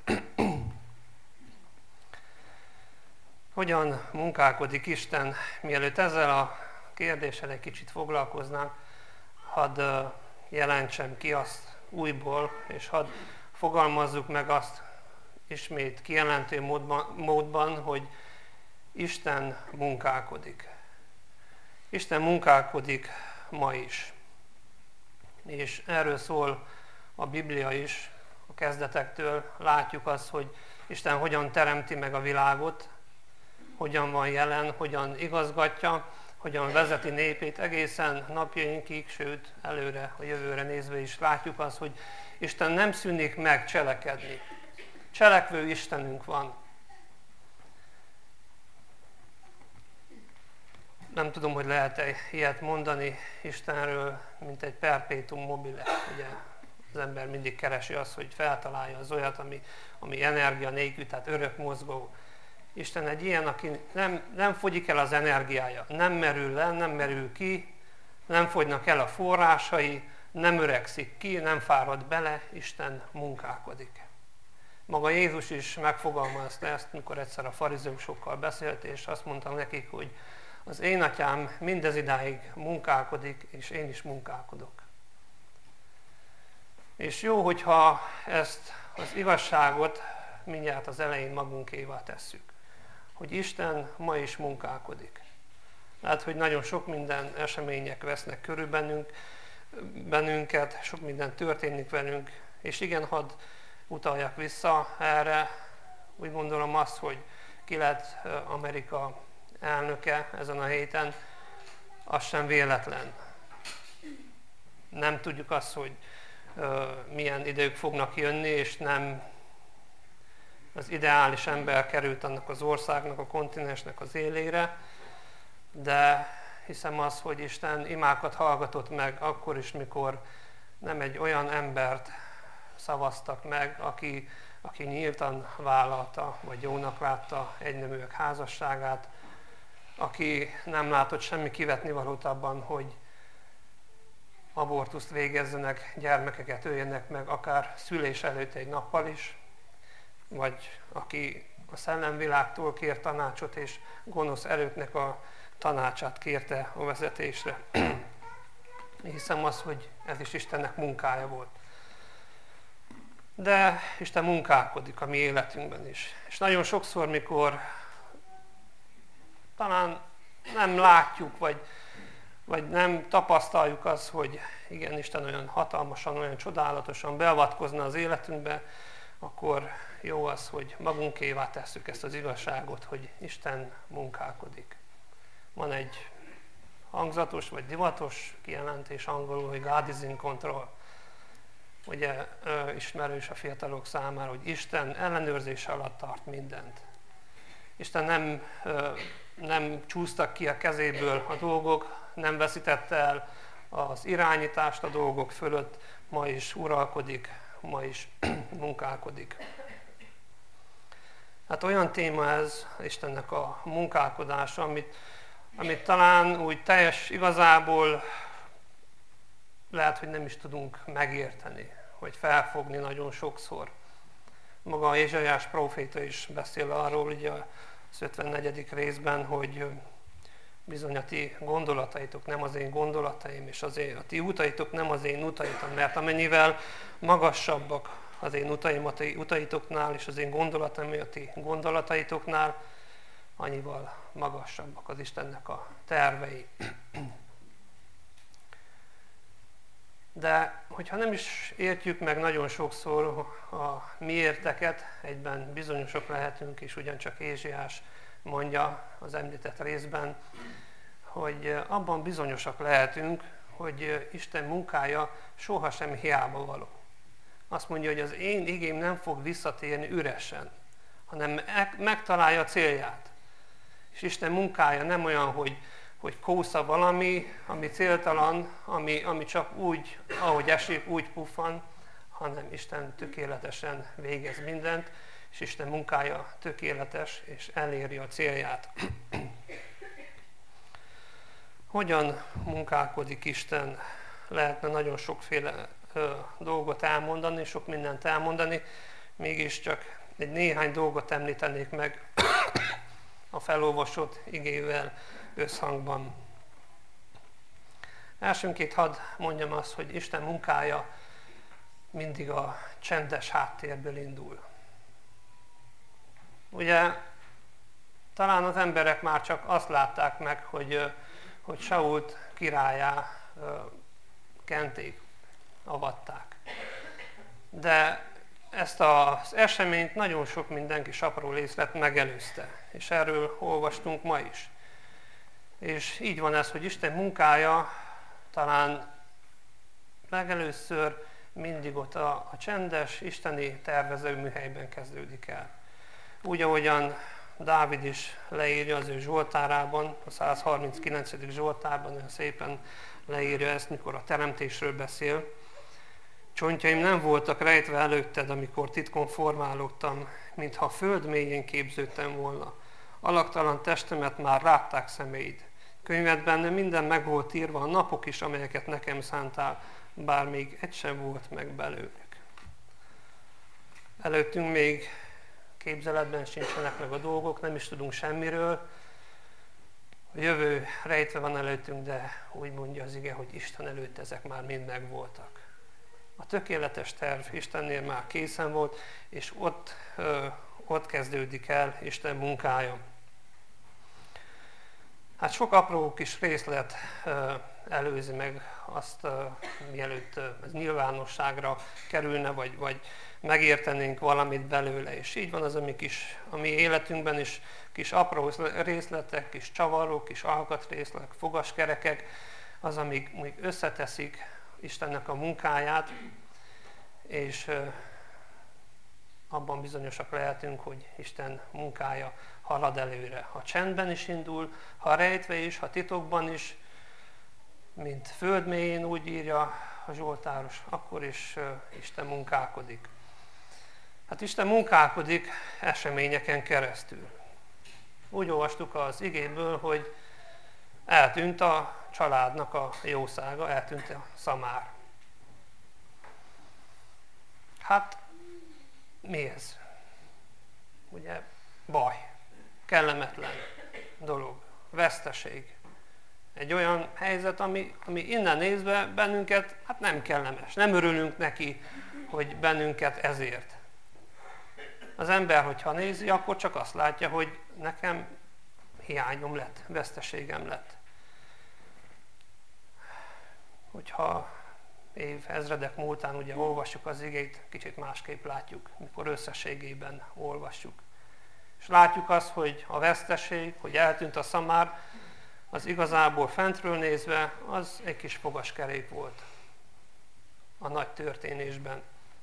Hogyan munkálkodik Isten? Mielőtt ezzel a kérdéssel egy kicsit foglalkoznánk, hadd jelentsem ki azt újból, és hadd fogalmazzuk meg azt ismét kijelentő módban, módban, hogy Isten munkálkodik. Isten munkálkodik ma is. És erről szól a Biblia is, a kezdetektől látjuk azt, hogy Isten hogyan teremti meg a világot, hogyan van jelen, hogyan igazgatja, hogyan vezeti népét egészen napjainkig, sőt előre, a jövőre nézve is látjuk azt, hogy Isten nem szűnik meg cselekedni. Cselekvő Istenünk van. Nem tudom, hogy lehet-e ilyet mondani Istenről, mint egy perpetuum mobile. Ugye az ember mindig keresi azt, hogy feltalálja az olyat, ami, ami energia nélkül, tehát örök mozgó. Isten egy ilyen, aki nem, nem fogyik el az energiája, nem merül le, nem merül ki, nem fogynak el a forrásai, nem öregszik ki, nem fárad bele, Isten munkálkodik. Maga Jézus is megfogalmazta ezt, mikor egyszer a farizeusokkal beszélt, és azt mondta nekik, hogy az én atyám mindez idáig munkálkodik, és én is munkálkodok. És jó, hogyha ezt az igazságot mindjárt az elején magunkévá tesszük, hogy Isten ma is munkálkodik. Lehet, hogy nagyon sok minden események vesznek körül bennünk, bennünket, sok minden történik velünk, és igen, hadd utaljak vissza erre. Úgy gondolom azt, hogy ki lett Amerika elnöke ezen a héten, az sem véletlen. Nem tudjuk azt, hogy uh, milyen idők fognak jönni, és nem az ideális ember került annak az országnak, a kontinensnek az élére, de hiszem az, hogy Isten imákat hallgatott meg akkor is, mikor nem egy olyan embert szavaztak meg, aki, aki nyíltan vállalta, vagy jónak látta egyneműek házasságát, aki nem látott semmi kivetnivalót abban, hogy abortuszt végezzenek, gyermekeket öljenek meg, akár szülés előtt egy nappal is, vagy aki a szellemvilágtól kér tanácsot, és gonosz erőknek a tanácsát kérte a vezetésre. Hiszem az, hogy ez is Istennek munkája volt. De Isten munkálkodik a mi életünkben is. És nagyon sokszor, mikor talán nem látjuk, vagy, vagy nem tapasztaljuk azt, hogy igen, Isten olyan hatalmasan, olyan csodálatosan beavatkozna az életünkbe, akkor jó az, hogy magunkévá tesszük ezt az igazságot, hogy Isten munkálkodik. Van egy hangzatos vagy divatos kijelentés angolul, hogy God is in control. Ugye ismerős a fiatalok számára, hogy Isten ellenőrzése alatt tart mindent. Isten nem, nem csúsztak ki a kezéből a dolgok, nem veszítette el az irányítást a dolgok fölött, ma is uralkodik, ma is munkálkodik. Hát olyan téma ez, Istennek a munkálkodása, amit, amit talán úgy teljes igazából lehet, hogy nem is tudunk megérteni, vagy felfogni nagyon sokszor. Maga a Ézsaiás próféta is beszél arról, ugye az ötvennegyedik részben, hogy bizony a ti gondolataitok nem az én gondolataim, és az én, a ti utaitok nem az én utaitom, mert amennyivel magasabbak az én utaim a ti utaitoknál, és az én gondolataim a ti gondolataitoknál, annyival magasabbak az Istennek a tervei. De hogyha nem is értjük meg nagyon sokszor a miérteket, egyben bizonyosok lehetünk, és ugyancsak Ézsaiás mondja az említett részben, hogy abban bizonyosak lehetünk, hogy Isten munkája sohasem hiába való. Azt mondja, hogy az én igém nem fog visszatérni üresen, hanem megtalálja a célját. És Isten munkája nem olyan, hogy, hogy kósza valami, ami céltalan, ami, ami csak úgy, ahogy esik, úgy puffan, hanem Isten tökéletesen végez mindent, és Isten munkája tökéletes, és eléri a célját. Hogyan munkálkodik Isten? Lehetne nagyon sokféle ö, dolgot elmondani, sok mindent elmondani, mégiscsak egy néhány dolgot említenék meg a felolvasott igével összhangban. Elsőnként hadd mondjam azt, hogy Isten munkája mindig a csendes háttérből indul. Ugye talán az emberek már csak azt látták meg, hogy, hogy Sault királlyá kenték, avatták. De ezt az eseményt nagyon sok minden kis apró részlet megelőzte, és erről olvastunk ma is. És így van ez, hogy Isten munkája talán legelőször mindig ott a, a csendes, isteni tervező műhelyben kezdődik el. Úgy, ahogyan Dávid is leírja az ő zsoltárában, a százharminckilencedik zsoltárban, olyan szépen leírja ezt, mikor a teremtésről beszél. Csontjaim nem voltak rejtve előtted, amikor titkon formálódtam, mintha a föld mélyén képződtem volna. Alaktalan testemet már látták szemeid. Könyvedben minden meg volt írva, a napok is, amelyeket nekem szántál, bár még egy sem volt meg belőlük. Előttünk még képzeletben sincsenek meg a dolgok, nem is tudunk semmiről. A jövő rejtve van előttünk, de úgy mondja az ige, hogy Isten előtt ezek már mind megvoltak. A tökéletes terv Istennél már készen volt, és ott, ö, ott kezdődik el Isten munkája. Hát sok apró kis részlet ö, előzi meg azt, ö, mielőtt ö, ez nyilvánosságra kerülne, vagy, vagy megértenénk valamit belőle. És így van az, ami kis, a mi életünkben is kis apró részletek, kis csavarok, kis alkatrészletek, fogaskerekek, az, amik, amik összeteszik Istennek a munkáját, és ö, abban bizonyosak lehetünk, hogy Isten munkája halad előre. Ha csendben is indul, ha rejtve is, ha titokban is, mint földmélyén, úgy írja a zsoltáros, akkor is uh, Isten munkálkodik. Hát Isten munkálkodik eseményeken keresztül. Úgy olvastuk az igéből, hogy eltűnt a családnak a jószága, eltűnt a szamár. Hát mi ez? Ugye baj, kellemetlen dolog, veszteség. Egy olyan helyzet, ami, ami innen nézve bennünket hát nem kellemes. Nem örülünk neki, hogy bennünket ezért. Az ember, hogyha nézi, akkor csak azt látja, hogy nekem hiányom lett, veszteségem lett. Hogyha év ezredek múltán ugye olvassuk az igét, kicsit másképp látjuk, mikor összességében olvassuk. És látjuk azt, hogy a veszteség, hogy eltűnt a szamár, az igazából fentről nézve, az egy kis fogaskerék volt a nagy történésben.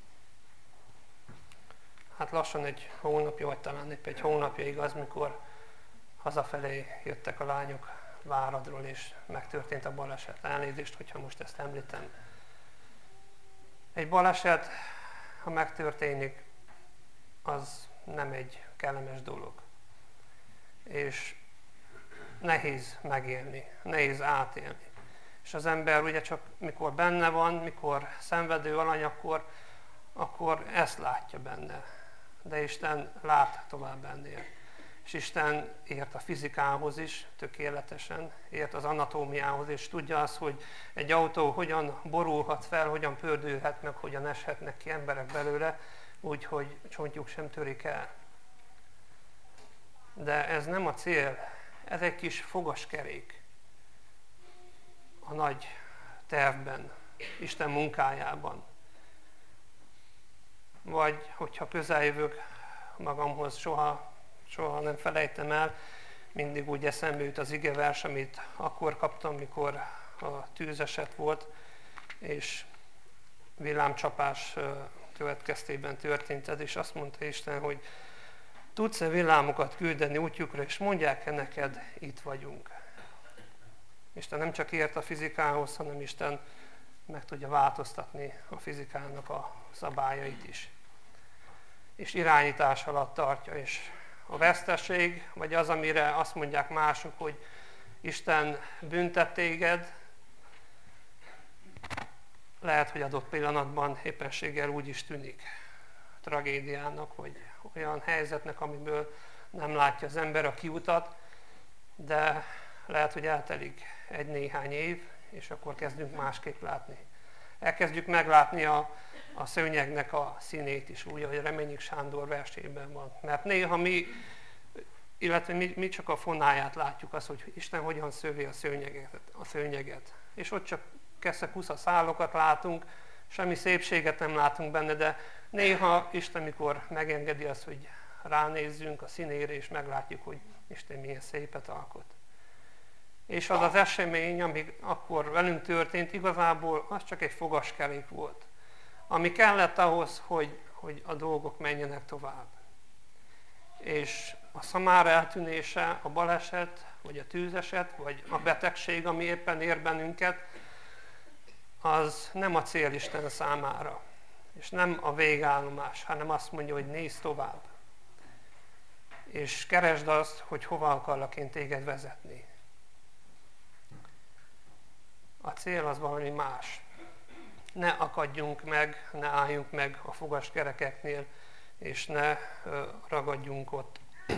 Hát lassan egy hónapja, vagy talán épp egy hónapja igaz, mikor hazafelé jöttek a lányok Váradról, és megtörtént a baleset. Elnézést, hogyha most ezt említem. Egy baleset, ha megtörténik, az nem egy kellemes dolog. És nehéz megélni, nehéz átélni. És az ember ugye csak mikor benne van, mikor szenvedő alany, akkor, akkor ezt látja benne. De Isten lát tovább ennél. És Isten ért a fizikához is tökéletesen, ért az anatómiához, és tudja azt, hogy egy autó hogyan borulhat fel, hogyan pördülhet meg, hogyan eshetnek ki emberek belőle, úgyhogy csontjuk sem törik el. De ez nem a cél, ez egy kis fogaskerék a nagy tervben, Isten munkájában. Vagy, hogyha közeljövök magamhoz, soha, soha nem felejtem el, mindig úgy eszembe jut az igevers, amit akkor kaptam, mikor a tűzeset volt, és villámcsapás következtében történt ez, és azt mondta Isten, hogy tudsz-e villámokat küldeni útjukra, és mondják-e neked, itt vagyunk. Isten nem csak ért a fizikához, hanem Isten meg tudja változtatni a fizikának a szabályait is. És irányítás alatt tartja, és a veszteség, vagy az, amire azt mondják mások, hogy Isten büntet téged, lehet, hogy adott pillanatban éppenséggel úgy is tűnik tragédiának, vagy olyan helyzetnek, amiből nem látja az ember a kiutat, de lehet, hogy eltelik egy-néhány év, és akkor kezdünk másképp látni. Elkezdjük meglátni a, a szőnyegnek a színét is, úgy, ahogy Reményik Sándor versében van. Mert néha mi, illetve mi, mi csak a fonáját látjuk, azt, hogy Isten hogyan szövi a szőnyeget, a szőnyeget. És ott csak kessze-kusza szálokat látunk, semmi szépséget nem látunk benne, de néha Isten, mikor megengedi azt, hogy ránézzünk a színére, és meglátjuk, hogy Isten milyen szépet alkot. És az az esemény, ami akkor velünk történt, igazából az csak egy fogaskerék volt, ami kellett ahhoz, hogy, hogy a dolgok menjenek tovább. És a szamár eltűnése, a baleset, vagy a tűzeset, vagy a betegség, ami éppen ér bennünket, az nem a cél Isten számára, és nem a végállomás, hanem azt mondja, hogy nézz tovább. És keresd azt, hogy hova akarlak én téged vezetni. A cél az valami más. Ne akadjunk meg, ne álljunk meg a fogaskerekeknél, és ne ragadjunk ott.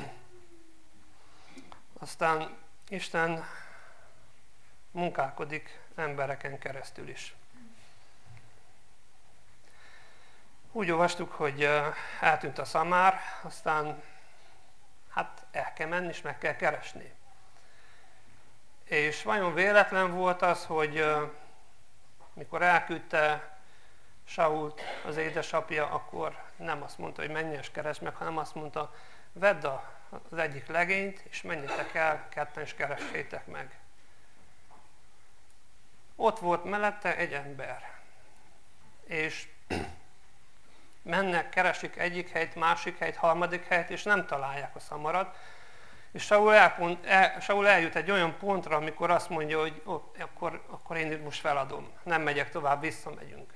Aztán Isten munkálkodik embereken keresztül is. Úgy olvastuk, hogy eltűnt a szamár, aztán hát el kell menni, és meg kell keresni. És vajon véletlen volt az, hogy mikor elküldte Sault az édesapja, akkor nem azt mondta, hogy menj és keresd meg, hanem azt mondta, vedd az egyik legényt, és menjetek el, ketten és keressétek meg. Ott volt mellette egy ember, és mennek, keresik egyik helyt, másik helyt, harmadik helyt, és nem találják a szamarat. És Saul, elpont, el, Saul eljut egy olyan pontra, amikor azt mondja, hogy ó, akkor, akkor én most feladom, nem megyek tovább, visszamegyünk.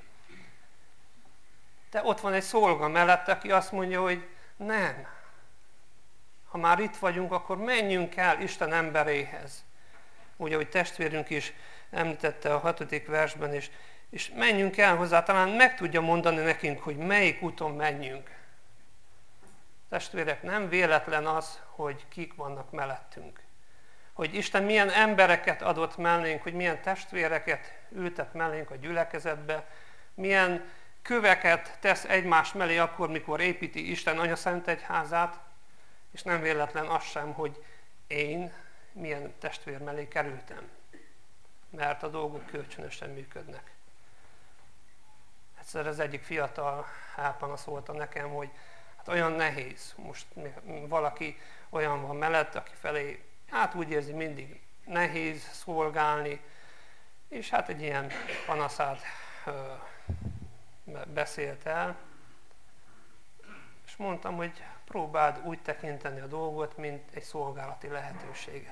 De ott van egy szolga mellett, aki azt mondja, hogy nem. Ha már itt vagyunk, akkor menjünk el Isten emberéhez. Úgy, ahogy testvérünk is említette a hatodik versben, és, és menjünk el hozzá, talán meg tudja mondani nekünk, hogy melyik úton menjünk. Testvérek, nem véletlen az, hogy kik vannak mellettünk. Hogy Isten milyen embereket adott mellénk, hogy milyen testvéreket ültet mellénk a gyülekezetbe, milyen köveket tesz egymás mellé akkor, mikor építi Isten Anyaszent Egyházát, és nem véletlen az sem, hogy én milyen testvér mellé kerültem. Mert a dolgok kölcsönösen működnek. Egyszer az egyik fiatal elpanaszolta nekem, hogy hát olyan nehéz, most valaki olyan van mellett, aki felé, hát úgy érzi mindig nehéz szolgálni, és hát egy ilyen panaszát ö, beszélt el, és mondtam, hogy próbáld úgy tekinteni a dolgot, mint egy szolgálati lehetőséget.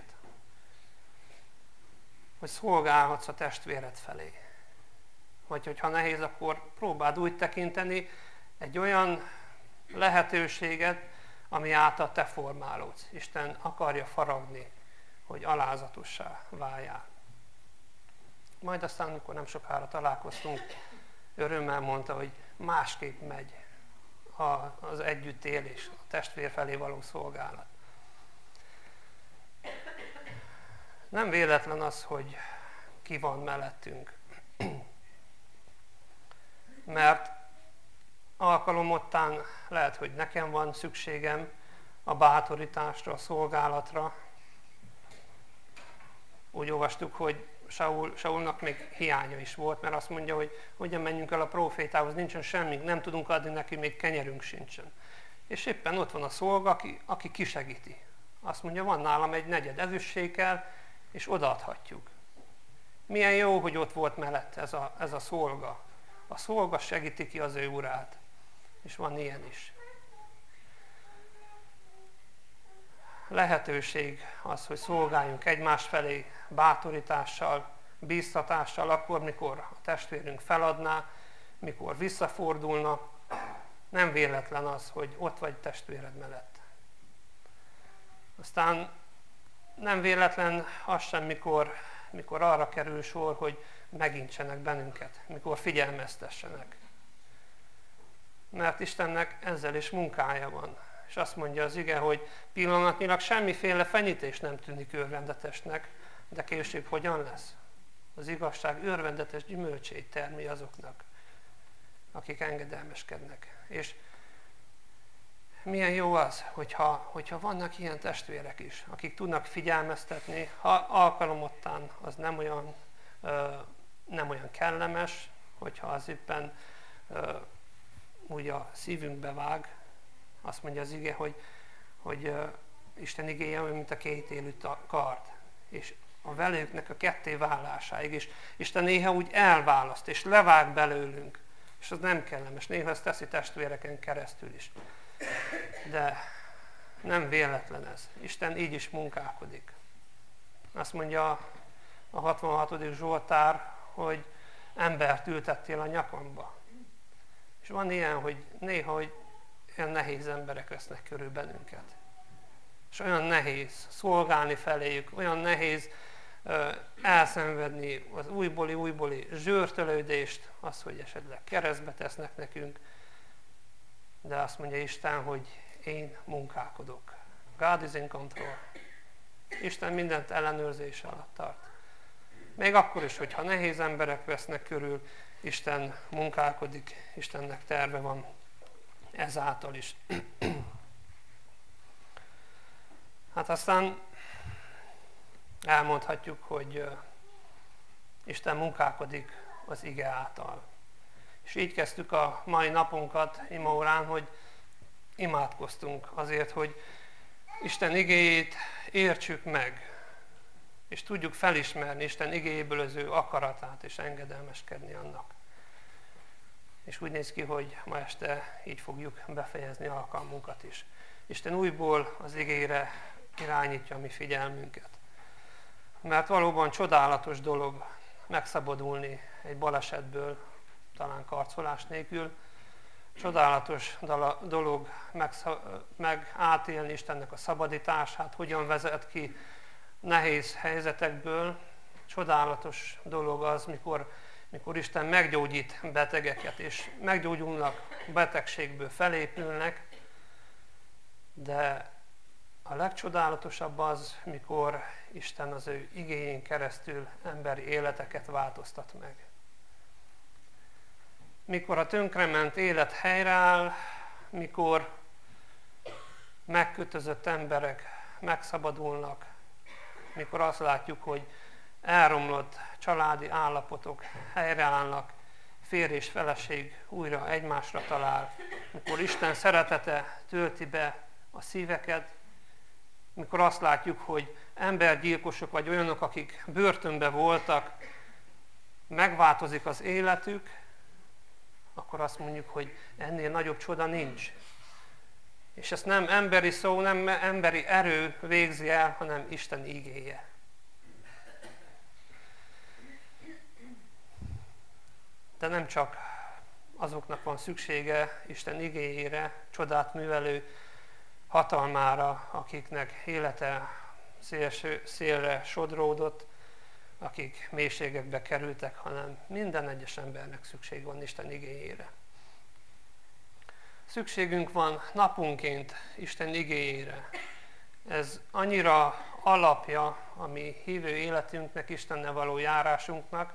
Hogy szolgálhatsz a testvéred felé. Vagy hogyha nehéz, akkor próbáld úgy tekinteni egy olyan lehetőséget, ami által te formálódsz. Isten akarja faragni, hogy alázatossá váljál. Majd aztán, amikor nem sokára találkoztunk, örömmel mondta, hogy másképp megy az együttélés, a testvér felé való szolgálat. Nem véletlen az, hogy ki van mellettünk. Mert alkalomottán lehet, hogy nekem van szükségem a bátorításra, a szolgálatra. Úgy olvastuk, hogy Saul, Saulnak még hiánya is volt, mert azt mondja, hogy hogyan menjünk el a prófétához, nincsen semmi, nem tudunk adni neki, még kenyerünk sincsen. És éppen ott van a szolga, aki, aki kisegíti. Azt mondja, van nálam egy negyed ezüstsékkel, és odaadhatjuk. Milyen jó, hogy ott volt mellett ez a, ez a szolga. A szolga segíti ki az ő urát. És van ilyen is. Lehetőség az, hogy szolgáljunk egymás felé bátorítással, bíztatással, akkor, mikor a testvérünk feladná, mikor visszafordulna. Nem véletlen az, hogy ott vagy testvéred mellett. Aztán nem véletlen az sem, mikor mikor arra kerül sor, hogy megintsenek bennünket, mikor figyelmeztessenek. Mert Istennek ezzel is munkája van. És azt mondja az ige, hogy pillanatnyilag semmiféle fenyítés nem tűnik örvendetesnek, de később hogyan lesz? Az igazság örvendetes gyümölcsét termi azoknak, akik engedelmeskednek. És milyen jó az, hogyha, hogyha vannak ilyen testvérek is, akik tudnak figyelmeztetni, ha alkalomottán az nem olyan, ö, nem olyan kellemes, hogyha az éppen ö, úgy a szívünkbe vág. Azt mondja az ige, hogy, hogy ö, Isten igéje olyan, mint a két élő kard, és a velőknek a ketté válásáig, és Isten néha úgy elválaszt, és levág belőlünk, és az nem kellemes. Néha ezt teszi testvéreken keresztül is. De nem véletlen ez. Isten így is munkálkodik. Azt mondja a hatvanhatodik Zsoltár, hogy embert ültettél a nyakamba. És van ilyen, hogy néha hogy olyan nehéz emberek vesznek körül bennünket. És olyan nehéz szolgálni feléjük, olyan nehéz uh, elszenvedni az újbóli-újbóli zsőrtölődést, az, hogy esetleg keresztbe tesznek nekünk. De azt mondja Isten, hogy én munkálkodok. God is in control. Isten mindent ellenőrzés alatt tart. Még akkor is, hogyha nehéz emberek vesznek körül, Isten munkálkodik, Istennek terve van ezáltal is. Hát aztán elmondhatjuk, hogy Isten munkálkodik az ige által. És így kezdtük a mai napunkat imaórán, hogy imádkoztunk azért, hogy Isten igéjét értsük meg, és tudjuk felismerni Isten igéjéből az ő akaratát, és engedelmeskedni annak. És úgy néz ki, hogy ma este így fogjuk befejezni alkalmunkat is. Isten újból az igére irányítja a mi figyelmünket. Mert valóban csodálatos dolog megszabadulni egy balesetből, talán karcolás nélkül. Csodálatos dolog meg, meg átélni Istennek a szabadítását, hogyan vezet ki nehéz helyzetekből. Csodálatos dolog az, mikor, mikor Isten meggyógyít betegeket, és meggyógyulnak betegségből, felépülnek. De a legcsodálatosabb az, mikor Isten az ő igéjén keresztül emberi életeket változtat meg. Mikor a tönkrement élet helyreáll, mikor megkötözött emberek megszabadulnak, mikor azt látjuk, hogy elromlott családi állapotok helyreállnak, férj és feleség újra egymásra talál, mikor Isten szeretete tölti be a szíveket, mikor azt látjuk, hogy embergyilkosok vagy olyanok, akik börtönben voltak, megváltozik az életük, akkor azt mondjuk, hogy ennél nagyobb csoda nincs. És ezt nem emberi szó, nem emberi erő végzi el, hanem Isten igéje. De nem csak azoknak van szüksége Isten igéjére, csodát művelő hatalmára, akiknek élete szélső, szélre sodródott, akik mélységekbe kerültek, hanem minden egyes embernek szükség van Isten igéjére. Szükségünk van napunként Isten igéjére. Ez annyira alapja a mi hívő életünknek, Istennel való járásunknak,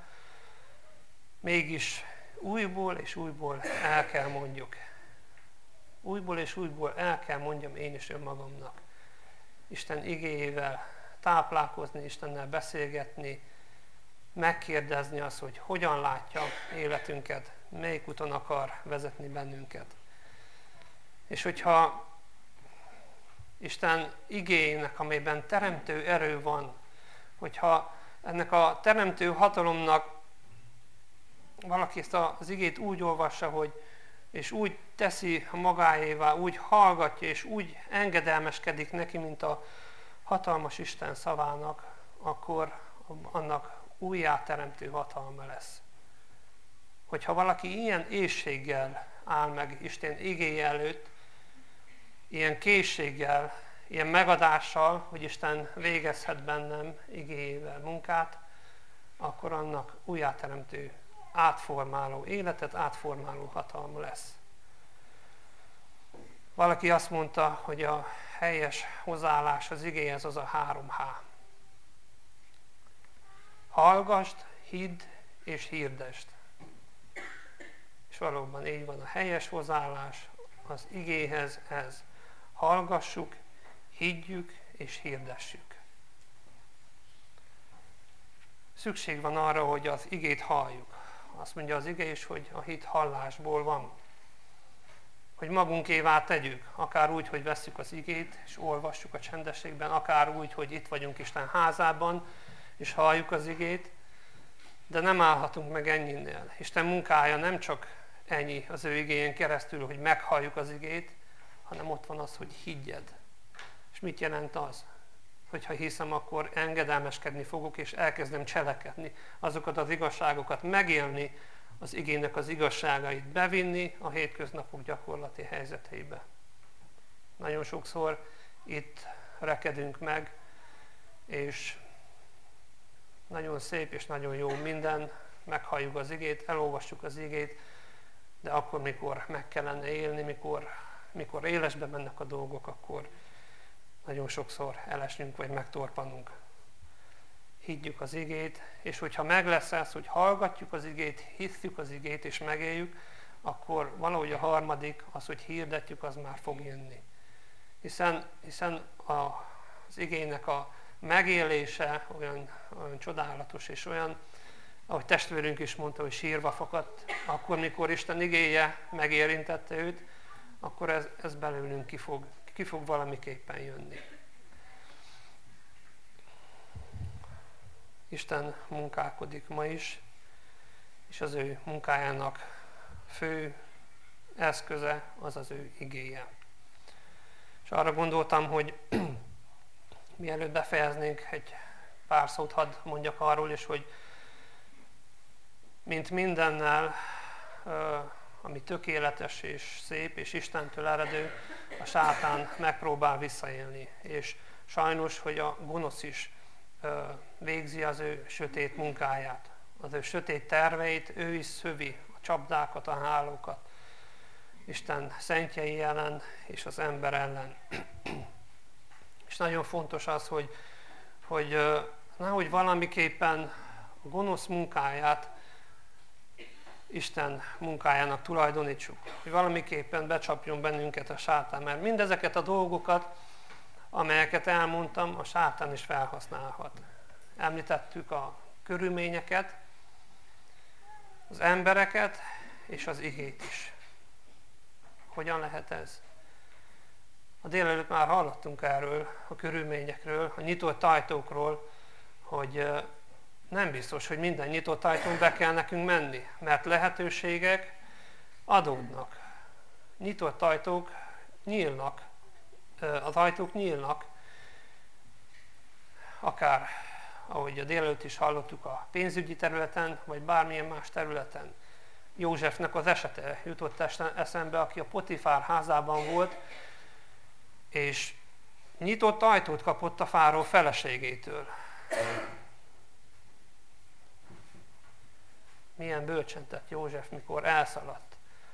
mégis újból és újból el kell mondjuk. Újból és újból el kell mondjam én is önmagamnak. Isten igéjével táplálkozni, Istennel beszélgetni, megkérdezni azt, hogy hogyan látja életünket, melyik úton akar vezetni bennünket. És hogyha Isten igéjének, amelyben teremtő erő van, hogyha ennek a teremtő hatalomnak valaki ezt az igét úgy olvassa, hogy és úgy teszi magáévá, úgy hallgatja, és úgy engedelmeskedik neki, mint a hatalmas Isten szavának, akkor annak újjáteremtő hatalma lesz. Hogyha valaki ilyen éhséggel áll meg Isten igéje előtt, ilyen készséggel, ilyen megadással, hogy Isten végezhet bennem igéjével munkát, akkor annak újjáteremtő, átformáló életet, átformáló hatalma lesz. Valaki azt mondta, hogy a helyes hozzáállás az igéhez az a három há. Hallgasd, hidd és hirdesd. És valóban így van, a helyes hozzáállás az igéhez ez. Hallgassuk, higgyük és hirdessük. Szükség van arra, hogy az igét halljuk. Azt mondja az ige is, hogy a hit hallásból van. Hogy magunkévá tegyük, akár úgy, hogy vesszük az igét, és olvassuk a csendességben, akár úgy, hogy itt vagyunk Isten házában, és halljuk az igét, de nem állhatunk meg ennyinél. Isten munkája nem csak ennyi az ő igéjén keresztül, hogy meghalljuk az igét, hanem ott van az, hogy higgyed. És mit jelent az? Hogyha hiszem, akkor engedelmeskedni fogok, és elkezdem cselekedni, azokat az igazságokat megélni, az igének az igazságait bevinni a hétköznapok gyakorlati helyzeteibe. Nagyon sokszor itt rekedünk meg, és nagyon szép és nagyon jó minden, meghalljuk az igét, elolvassuk az igét, de akkor, mikor meg kellene élni, mikor, mikor élesbe mennek a dolgok, akkor nagyon sokszor elesünk, vagy megtorpanunk. Higgyük az igét, és hogyha meg lesz ez, hogy hallgatjuk az igét, hisszük az igét és megéljük, akkor valahogy a harmadik, az, hogy hirdetjük, az már fog jönni. Hiszen, hiszen a, az igének a megélése olyan, olyan csodálatos, és olyan, ahogy testvérünk is mondta, hogy sírva fakadt, akkor, mikor Isten igéje megérintette őt, akkor ez, ez belőlünk ki fog, ki fog valamiképpen jönni. Isten munkálkodik ma is, és az ő munkájának fő eszköze az az ő igéje. És arra gondoltam, hogy mielőtt befejeznénk, egy pár szót hadd mondjak arról is, hogy mint mindennel, ami tökéletes és szép és Istentől eredő, a sátán megpróbál visszaélni. És sajnos, hogy a gonosz is végzi az ő sötét munkáját. Az ő sötét terveit, ő is szövi a csapdákat, a hálókat. Isten szentjei ellen és az ember ellen. És nagyon fontos az, hogy, hogy nehogy valamiképpen a gonosz munkáját Isten munkájának tulajdonítsuk. Hogy valamiképpen becsapjon bennünket a sátán. Mert mindezeket a dolgokat, amelyeket elmondtam, a sátán is felhasználhat. Említettük a körülményeket, az embereket és az igét is. Hogyan lehet ez? A délelőtt már hallottunk erről, a körülményekről, a nyitott ajtókról, hogy nem biztos, hogy minden nyitott ajtón be kell nekünk menni, mert lehetőségek adódnak. Nyitott ajtók nyílnak, az ajtók nyílnak, akár, ahogy a délelőtt is hallottuk, a pénzügyi területen, vagy bármilyen más területen. Józsefnek az esete jutott eszembe, aki a Potifár házában volt, és nyitott ajtót kapott a fáraó feleségétől. Milyen bölcsen tett József, mikor elszaladt.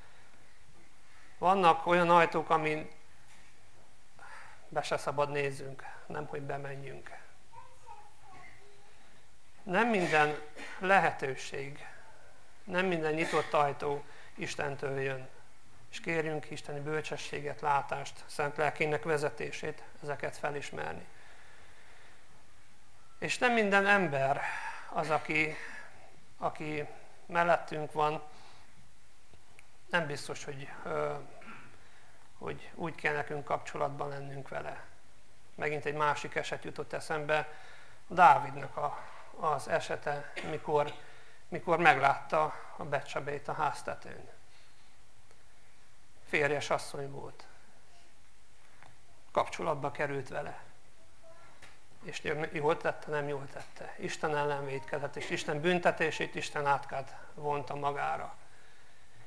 Vannak olyan ajtók, amin be se szabad nézzünk, nem hogy bemenjünk. Nem minden lehetőség, nem minden nyitott ajtó Istentől jön. És kérjünk isteni bölcsességet, látást, szent lelkének vezetését, ezeket felismerni. És nem minden ember az, aki, aki mellettünk van, nem biztos, hogy, hogy úgy kell nekünk kapcsolatban lennünk vele. Megint egy másik eset jutott eszembe, Dávidnak a, az esete, mikor, mikor meglátta a Betsabét a háztetőn. Férjes asszony volt. Kapcsolatba került vele. És jól tette, nem jól tette. Isten ellen vétkezett, és Isten büntetését, Isten átkát vonta magára.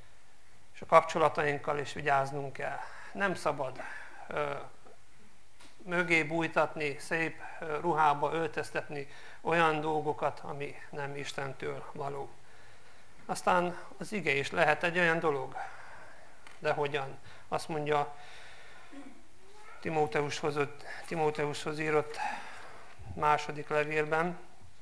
És a kapcsolatainkkal is vigyáznunk kell. Nem szabad ö, mögé bújtatni, szép ruhába öltöztetni olyan dolgokat, ami nem Istentől való. Aztán az ige is lehet egy olyan dolog. De hogyan? Azt mondja Timóteushoz, Timóteushoz írott második levélben,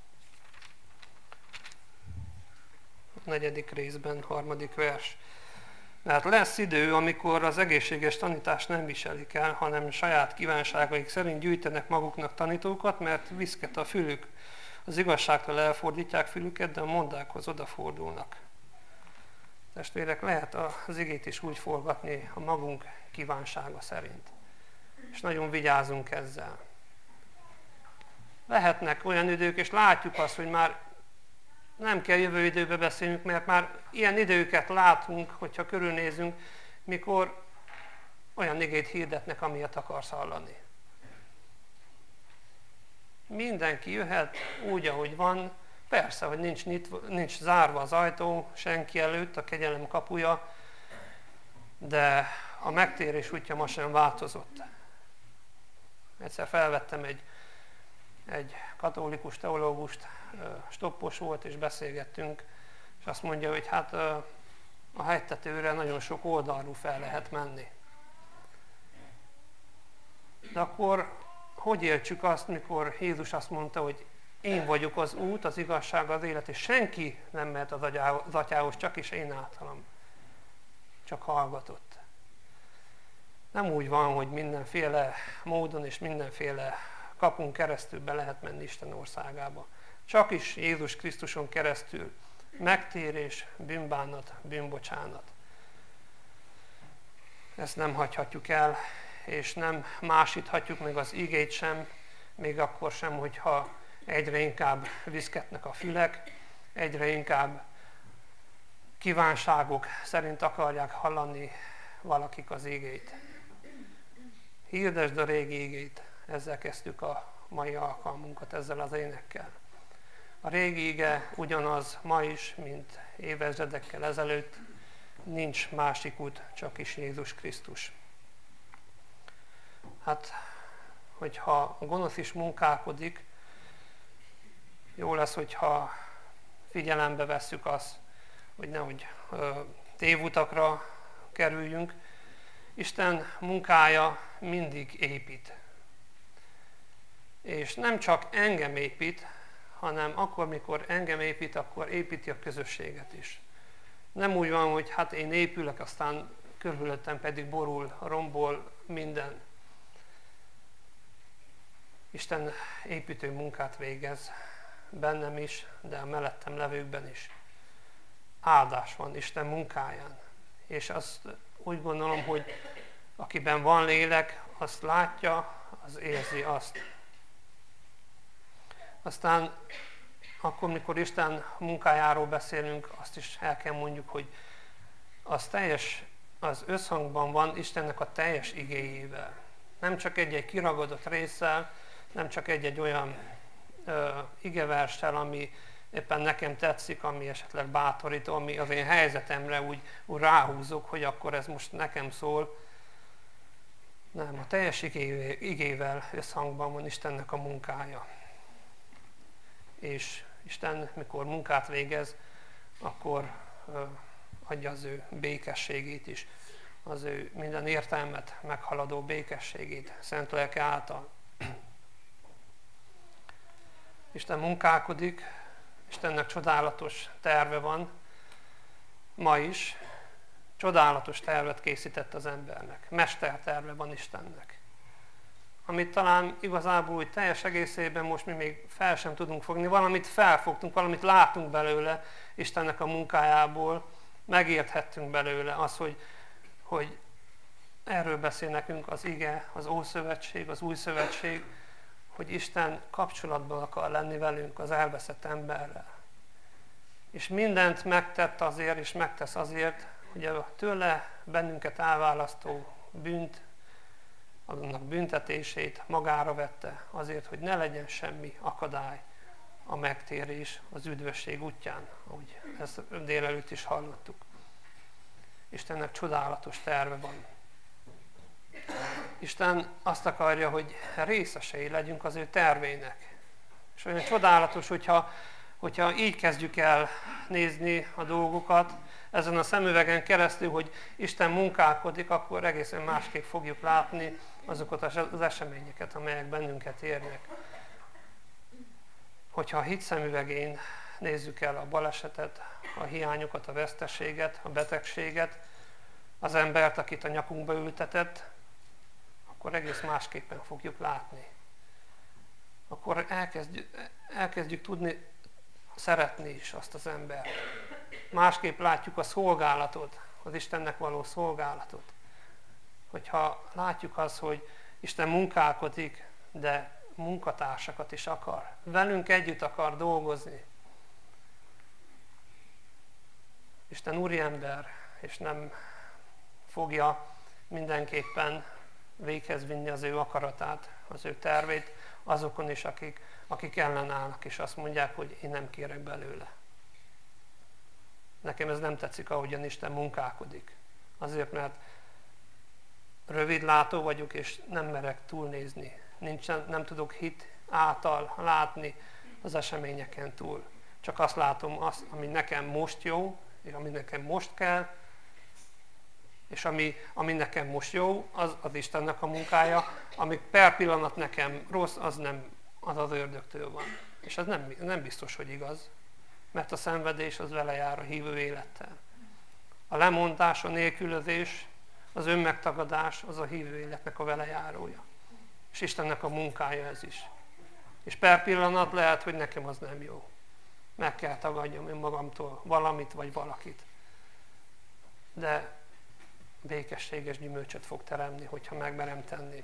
a negyedik részben, harmadik vers. Mert lesz idő, amikor az egészséges tanítást nem viselik el, hanem saját kívánságaik szerint gyűjtenek maguknak tanítókat, mert viszket a fülük. Az igazságtól elfordítják fülüket, de a mondákhoz odafordulnak. Testvérek, lehet az igét is úgy forgatni a magunk kívánsága szerint. És nagyon vigyázunk ezzel. Lehetnek olyan idők, és látjuk azt, hogy már nem kell jövő időbe beszélnünk, mert már ilyen időket látunk, hogyha körülnézünk, mikor olyan igét hirdetnek, amilyet akarsz hallani. Mindenki jöhet úgy, ahogy van. Persze, hogy nincs, nyitva, nincs zárva az ajtó senki előtt, a kegyelem kapuja, de a megtérés útja ma sem változott. Egyszer felvettem egy, egy katolikus teológust, stoppos volt, és beszélgettünk, és azt mondja, hogy hát a hegytetőre nagyon sok oldalról fel lehet menni. De akkor hogy értsük azt, mikor Jézus azt mondta, hogy én vagyok az út, az igazság, az élet, és senki nem mehet az atyához, csak is én általam. Csak hallgatott. Nem úgy van, hogy mindenféle módon és mindenféle kapun keresztül be lehet menni Isten országába. Csak is Jézus Krisztuson keresztül megtérés, bűnbánat, bűnbocsánat. Ezt nem hagyhatjuk el, és nem másíthatjuk meg az igét sem, még akkor sem, hogyha egyre inkább viszketnek a fülek, egyre inkább kívánságok szerint akarják hallani valakik az igét. Hirdesd a régi igét, ezzel kezdtük a mai alkalmunkat, ezzel az énekkel. A régi ige ugyanaz ma is, mint évezredekkel ezelőtt, nincs másik út, csak is Jézus Krisztus. Hát, hogyha a gonosz is munkálkodik, jó lesz, hogyha figyelembe vesszük azt, hogy nehogy ö, tévutakra kerüljünk. Isten munkája mindig épít. És nem csak engem épít, hanem akkor, mikor engem épít, akkor építi a közösséget is. Nem úgy van, hogy hát én épülök, aztán körülöttem pedig borul, rombol minden. Isten építő munkát végez bennem is, de a mellettem levőkben is. Áldás van Isten munkáján. És azt úgy gondolom, hogy akiben van lélek, azt látja, az érzi azt. Aztán akkor, mikor Isten munkájáról beszélünk, azt is el kell mondjuk, hogy az teljes, az összhangban van Istennek a teljes igéjével. Nem csak egy-egy kiragadott résszel, nem csak egy-egy olyan ö, igeverssel, ami éppen nekem tetszik, ami esetleg bátorító, ami az én helyzetemre úgy, úgy ráhúzok, hogy akkor ez most nekem szól. Nem, a teljes igével összhangban van Istennek a munkája. És Isten, mikor munkát végez, akkor ö, adja az ő békességét is, az ő minden értelmet meghaladó békességét szent lelke által. Isten munkálkodik, Istennek csodálatos terve van, ma is csodálatos tervet készített az embernek, mesterterve van Istennek. Amit talán igazából úgy teljes egészében most mi még fel sem tudunk fogni, valamit felfogtunk, valamit látunk belőle Istennek a munkájából, megérthettünk belőle az, hogy, hogy erről beszél nekünk az ige, az Ószövetség, az Új Szövetség, hogy Isten kapcsolatban akar lenni velünk, az elveszett emberrel. És mindent megtett azért, és megtesz azért, hogy a tőle bennünket elválasztó bűnt, annak büntetését magára vette, azért, hogy ne legyen semmi akadály a megtérés, az üdvösség útján, ahogy ezt délelőtt is hallottuk. Istennek csodálatos terve van. Isten azt akarja, hogy részesei legyünk az ő tervének. És olyan csodálatos, hogyha, hogyha így kezdjük el nézni a dolgokat, ezen a szemüvegen keresztül, hogy Isten munkálkodik, akkor egészen másképp fogjuk látni azokat az eseményeket, amelyek bennünket érnek. Hogyha a hit szemüvegén nézzük el a balesetet, a hiányokat, a veszteséget, a betegséget, az embert, akit a nyakunkba ültetett, akkor egész másképpen fogjuk látni. Akkor elkezdjük, elkezdjük tudni szeretni is azt az embert. Másképp látjuk a szolgálatot, az Istennek való szolgálatot. Hogyha látjuk azt, hogy Isten munkálkodik, de munkatársakat is akar. Velünk együtt akar dolgozni. Isten úriember, és nem fogja mindenképpen véghez vinni az ő akaratát, az ő tervét, azokon is, akik, akik ellenállnak, és azt mondják, hogy én nem kérek belőle. Nekem ez nem tetszik, ahogyan Isten munkálkodik. Azért, mert rövidlátó vagyok, és nem merek túlnézni. Nincsen, nem tudok hit által látni az eseményeken túl. Csak azt látom, azt, ami nekem most jó, és ami nekem most kell, és ami, ami nekem most jó, az az Istennek a munkája, ami per pillanat nekem rossz, az nem az az ördögtől van. És ez nem, nem biztos, hogy igaz, mert a szenvedés az vele jár a hívő élettel. A lemondás, a nélkülözés, az önmegtagadás az a hívő életnek a velejárója. És Istennek a munkája ez is. És per pillanat lehet, hogy nekem az nem jó. Meg kell tagadjam önmagamtól valamit vagy valakit. De békességes gyümölcsöt fog teremni, hogyha megmerem tenni.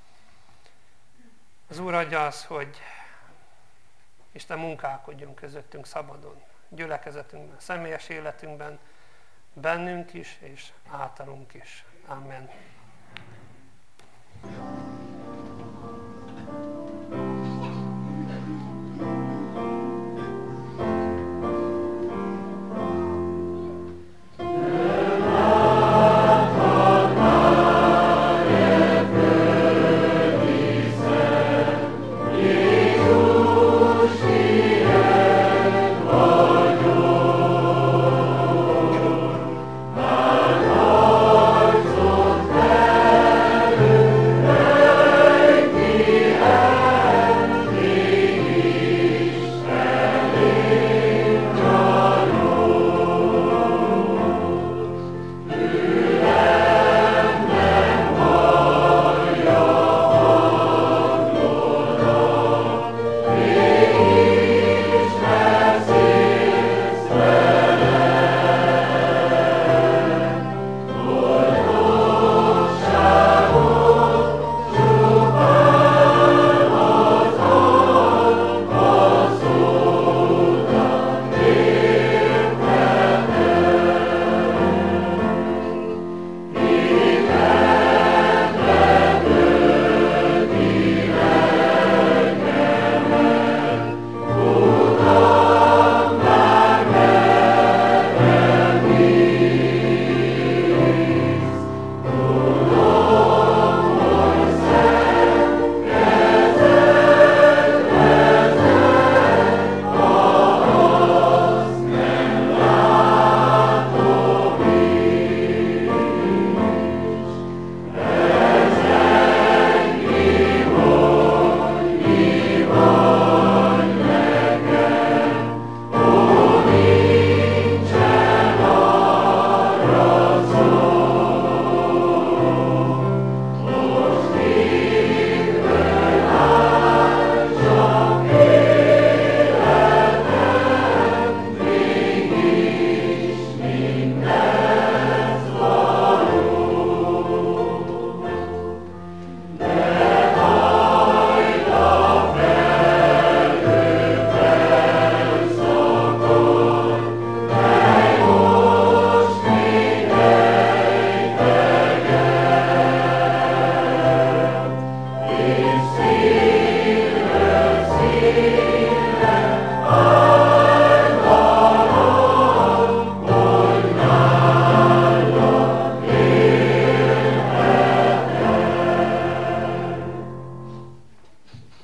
Az Úr adja az, hogy Isten munkálkodjon közöttünk szabadon, gyülekezetünkben, személyes életünkben, bennünk is és általunk is. Amen.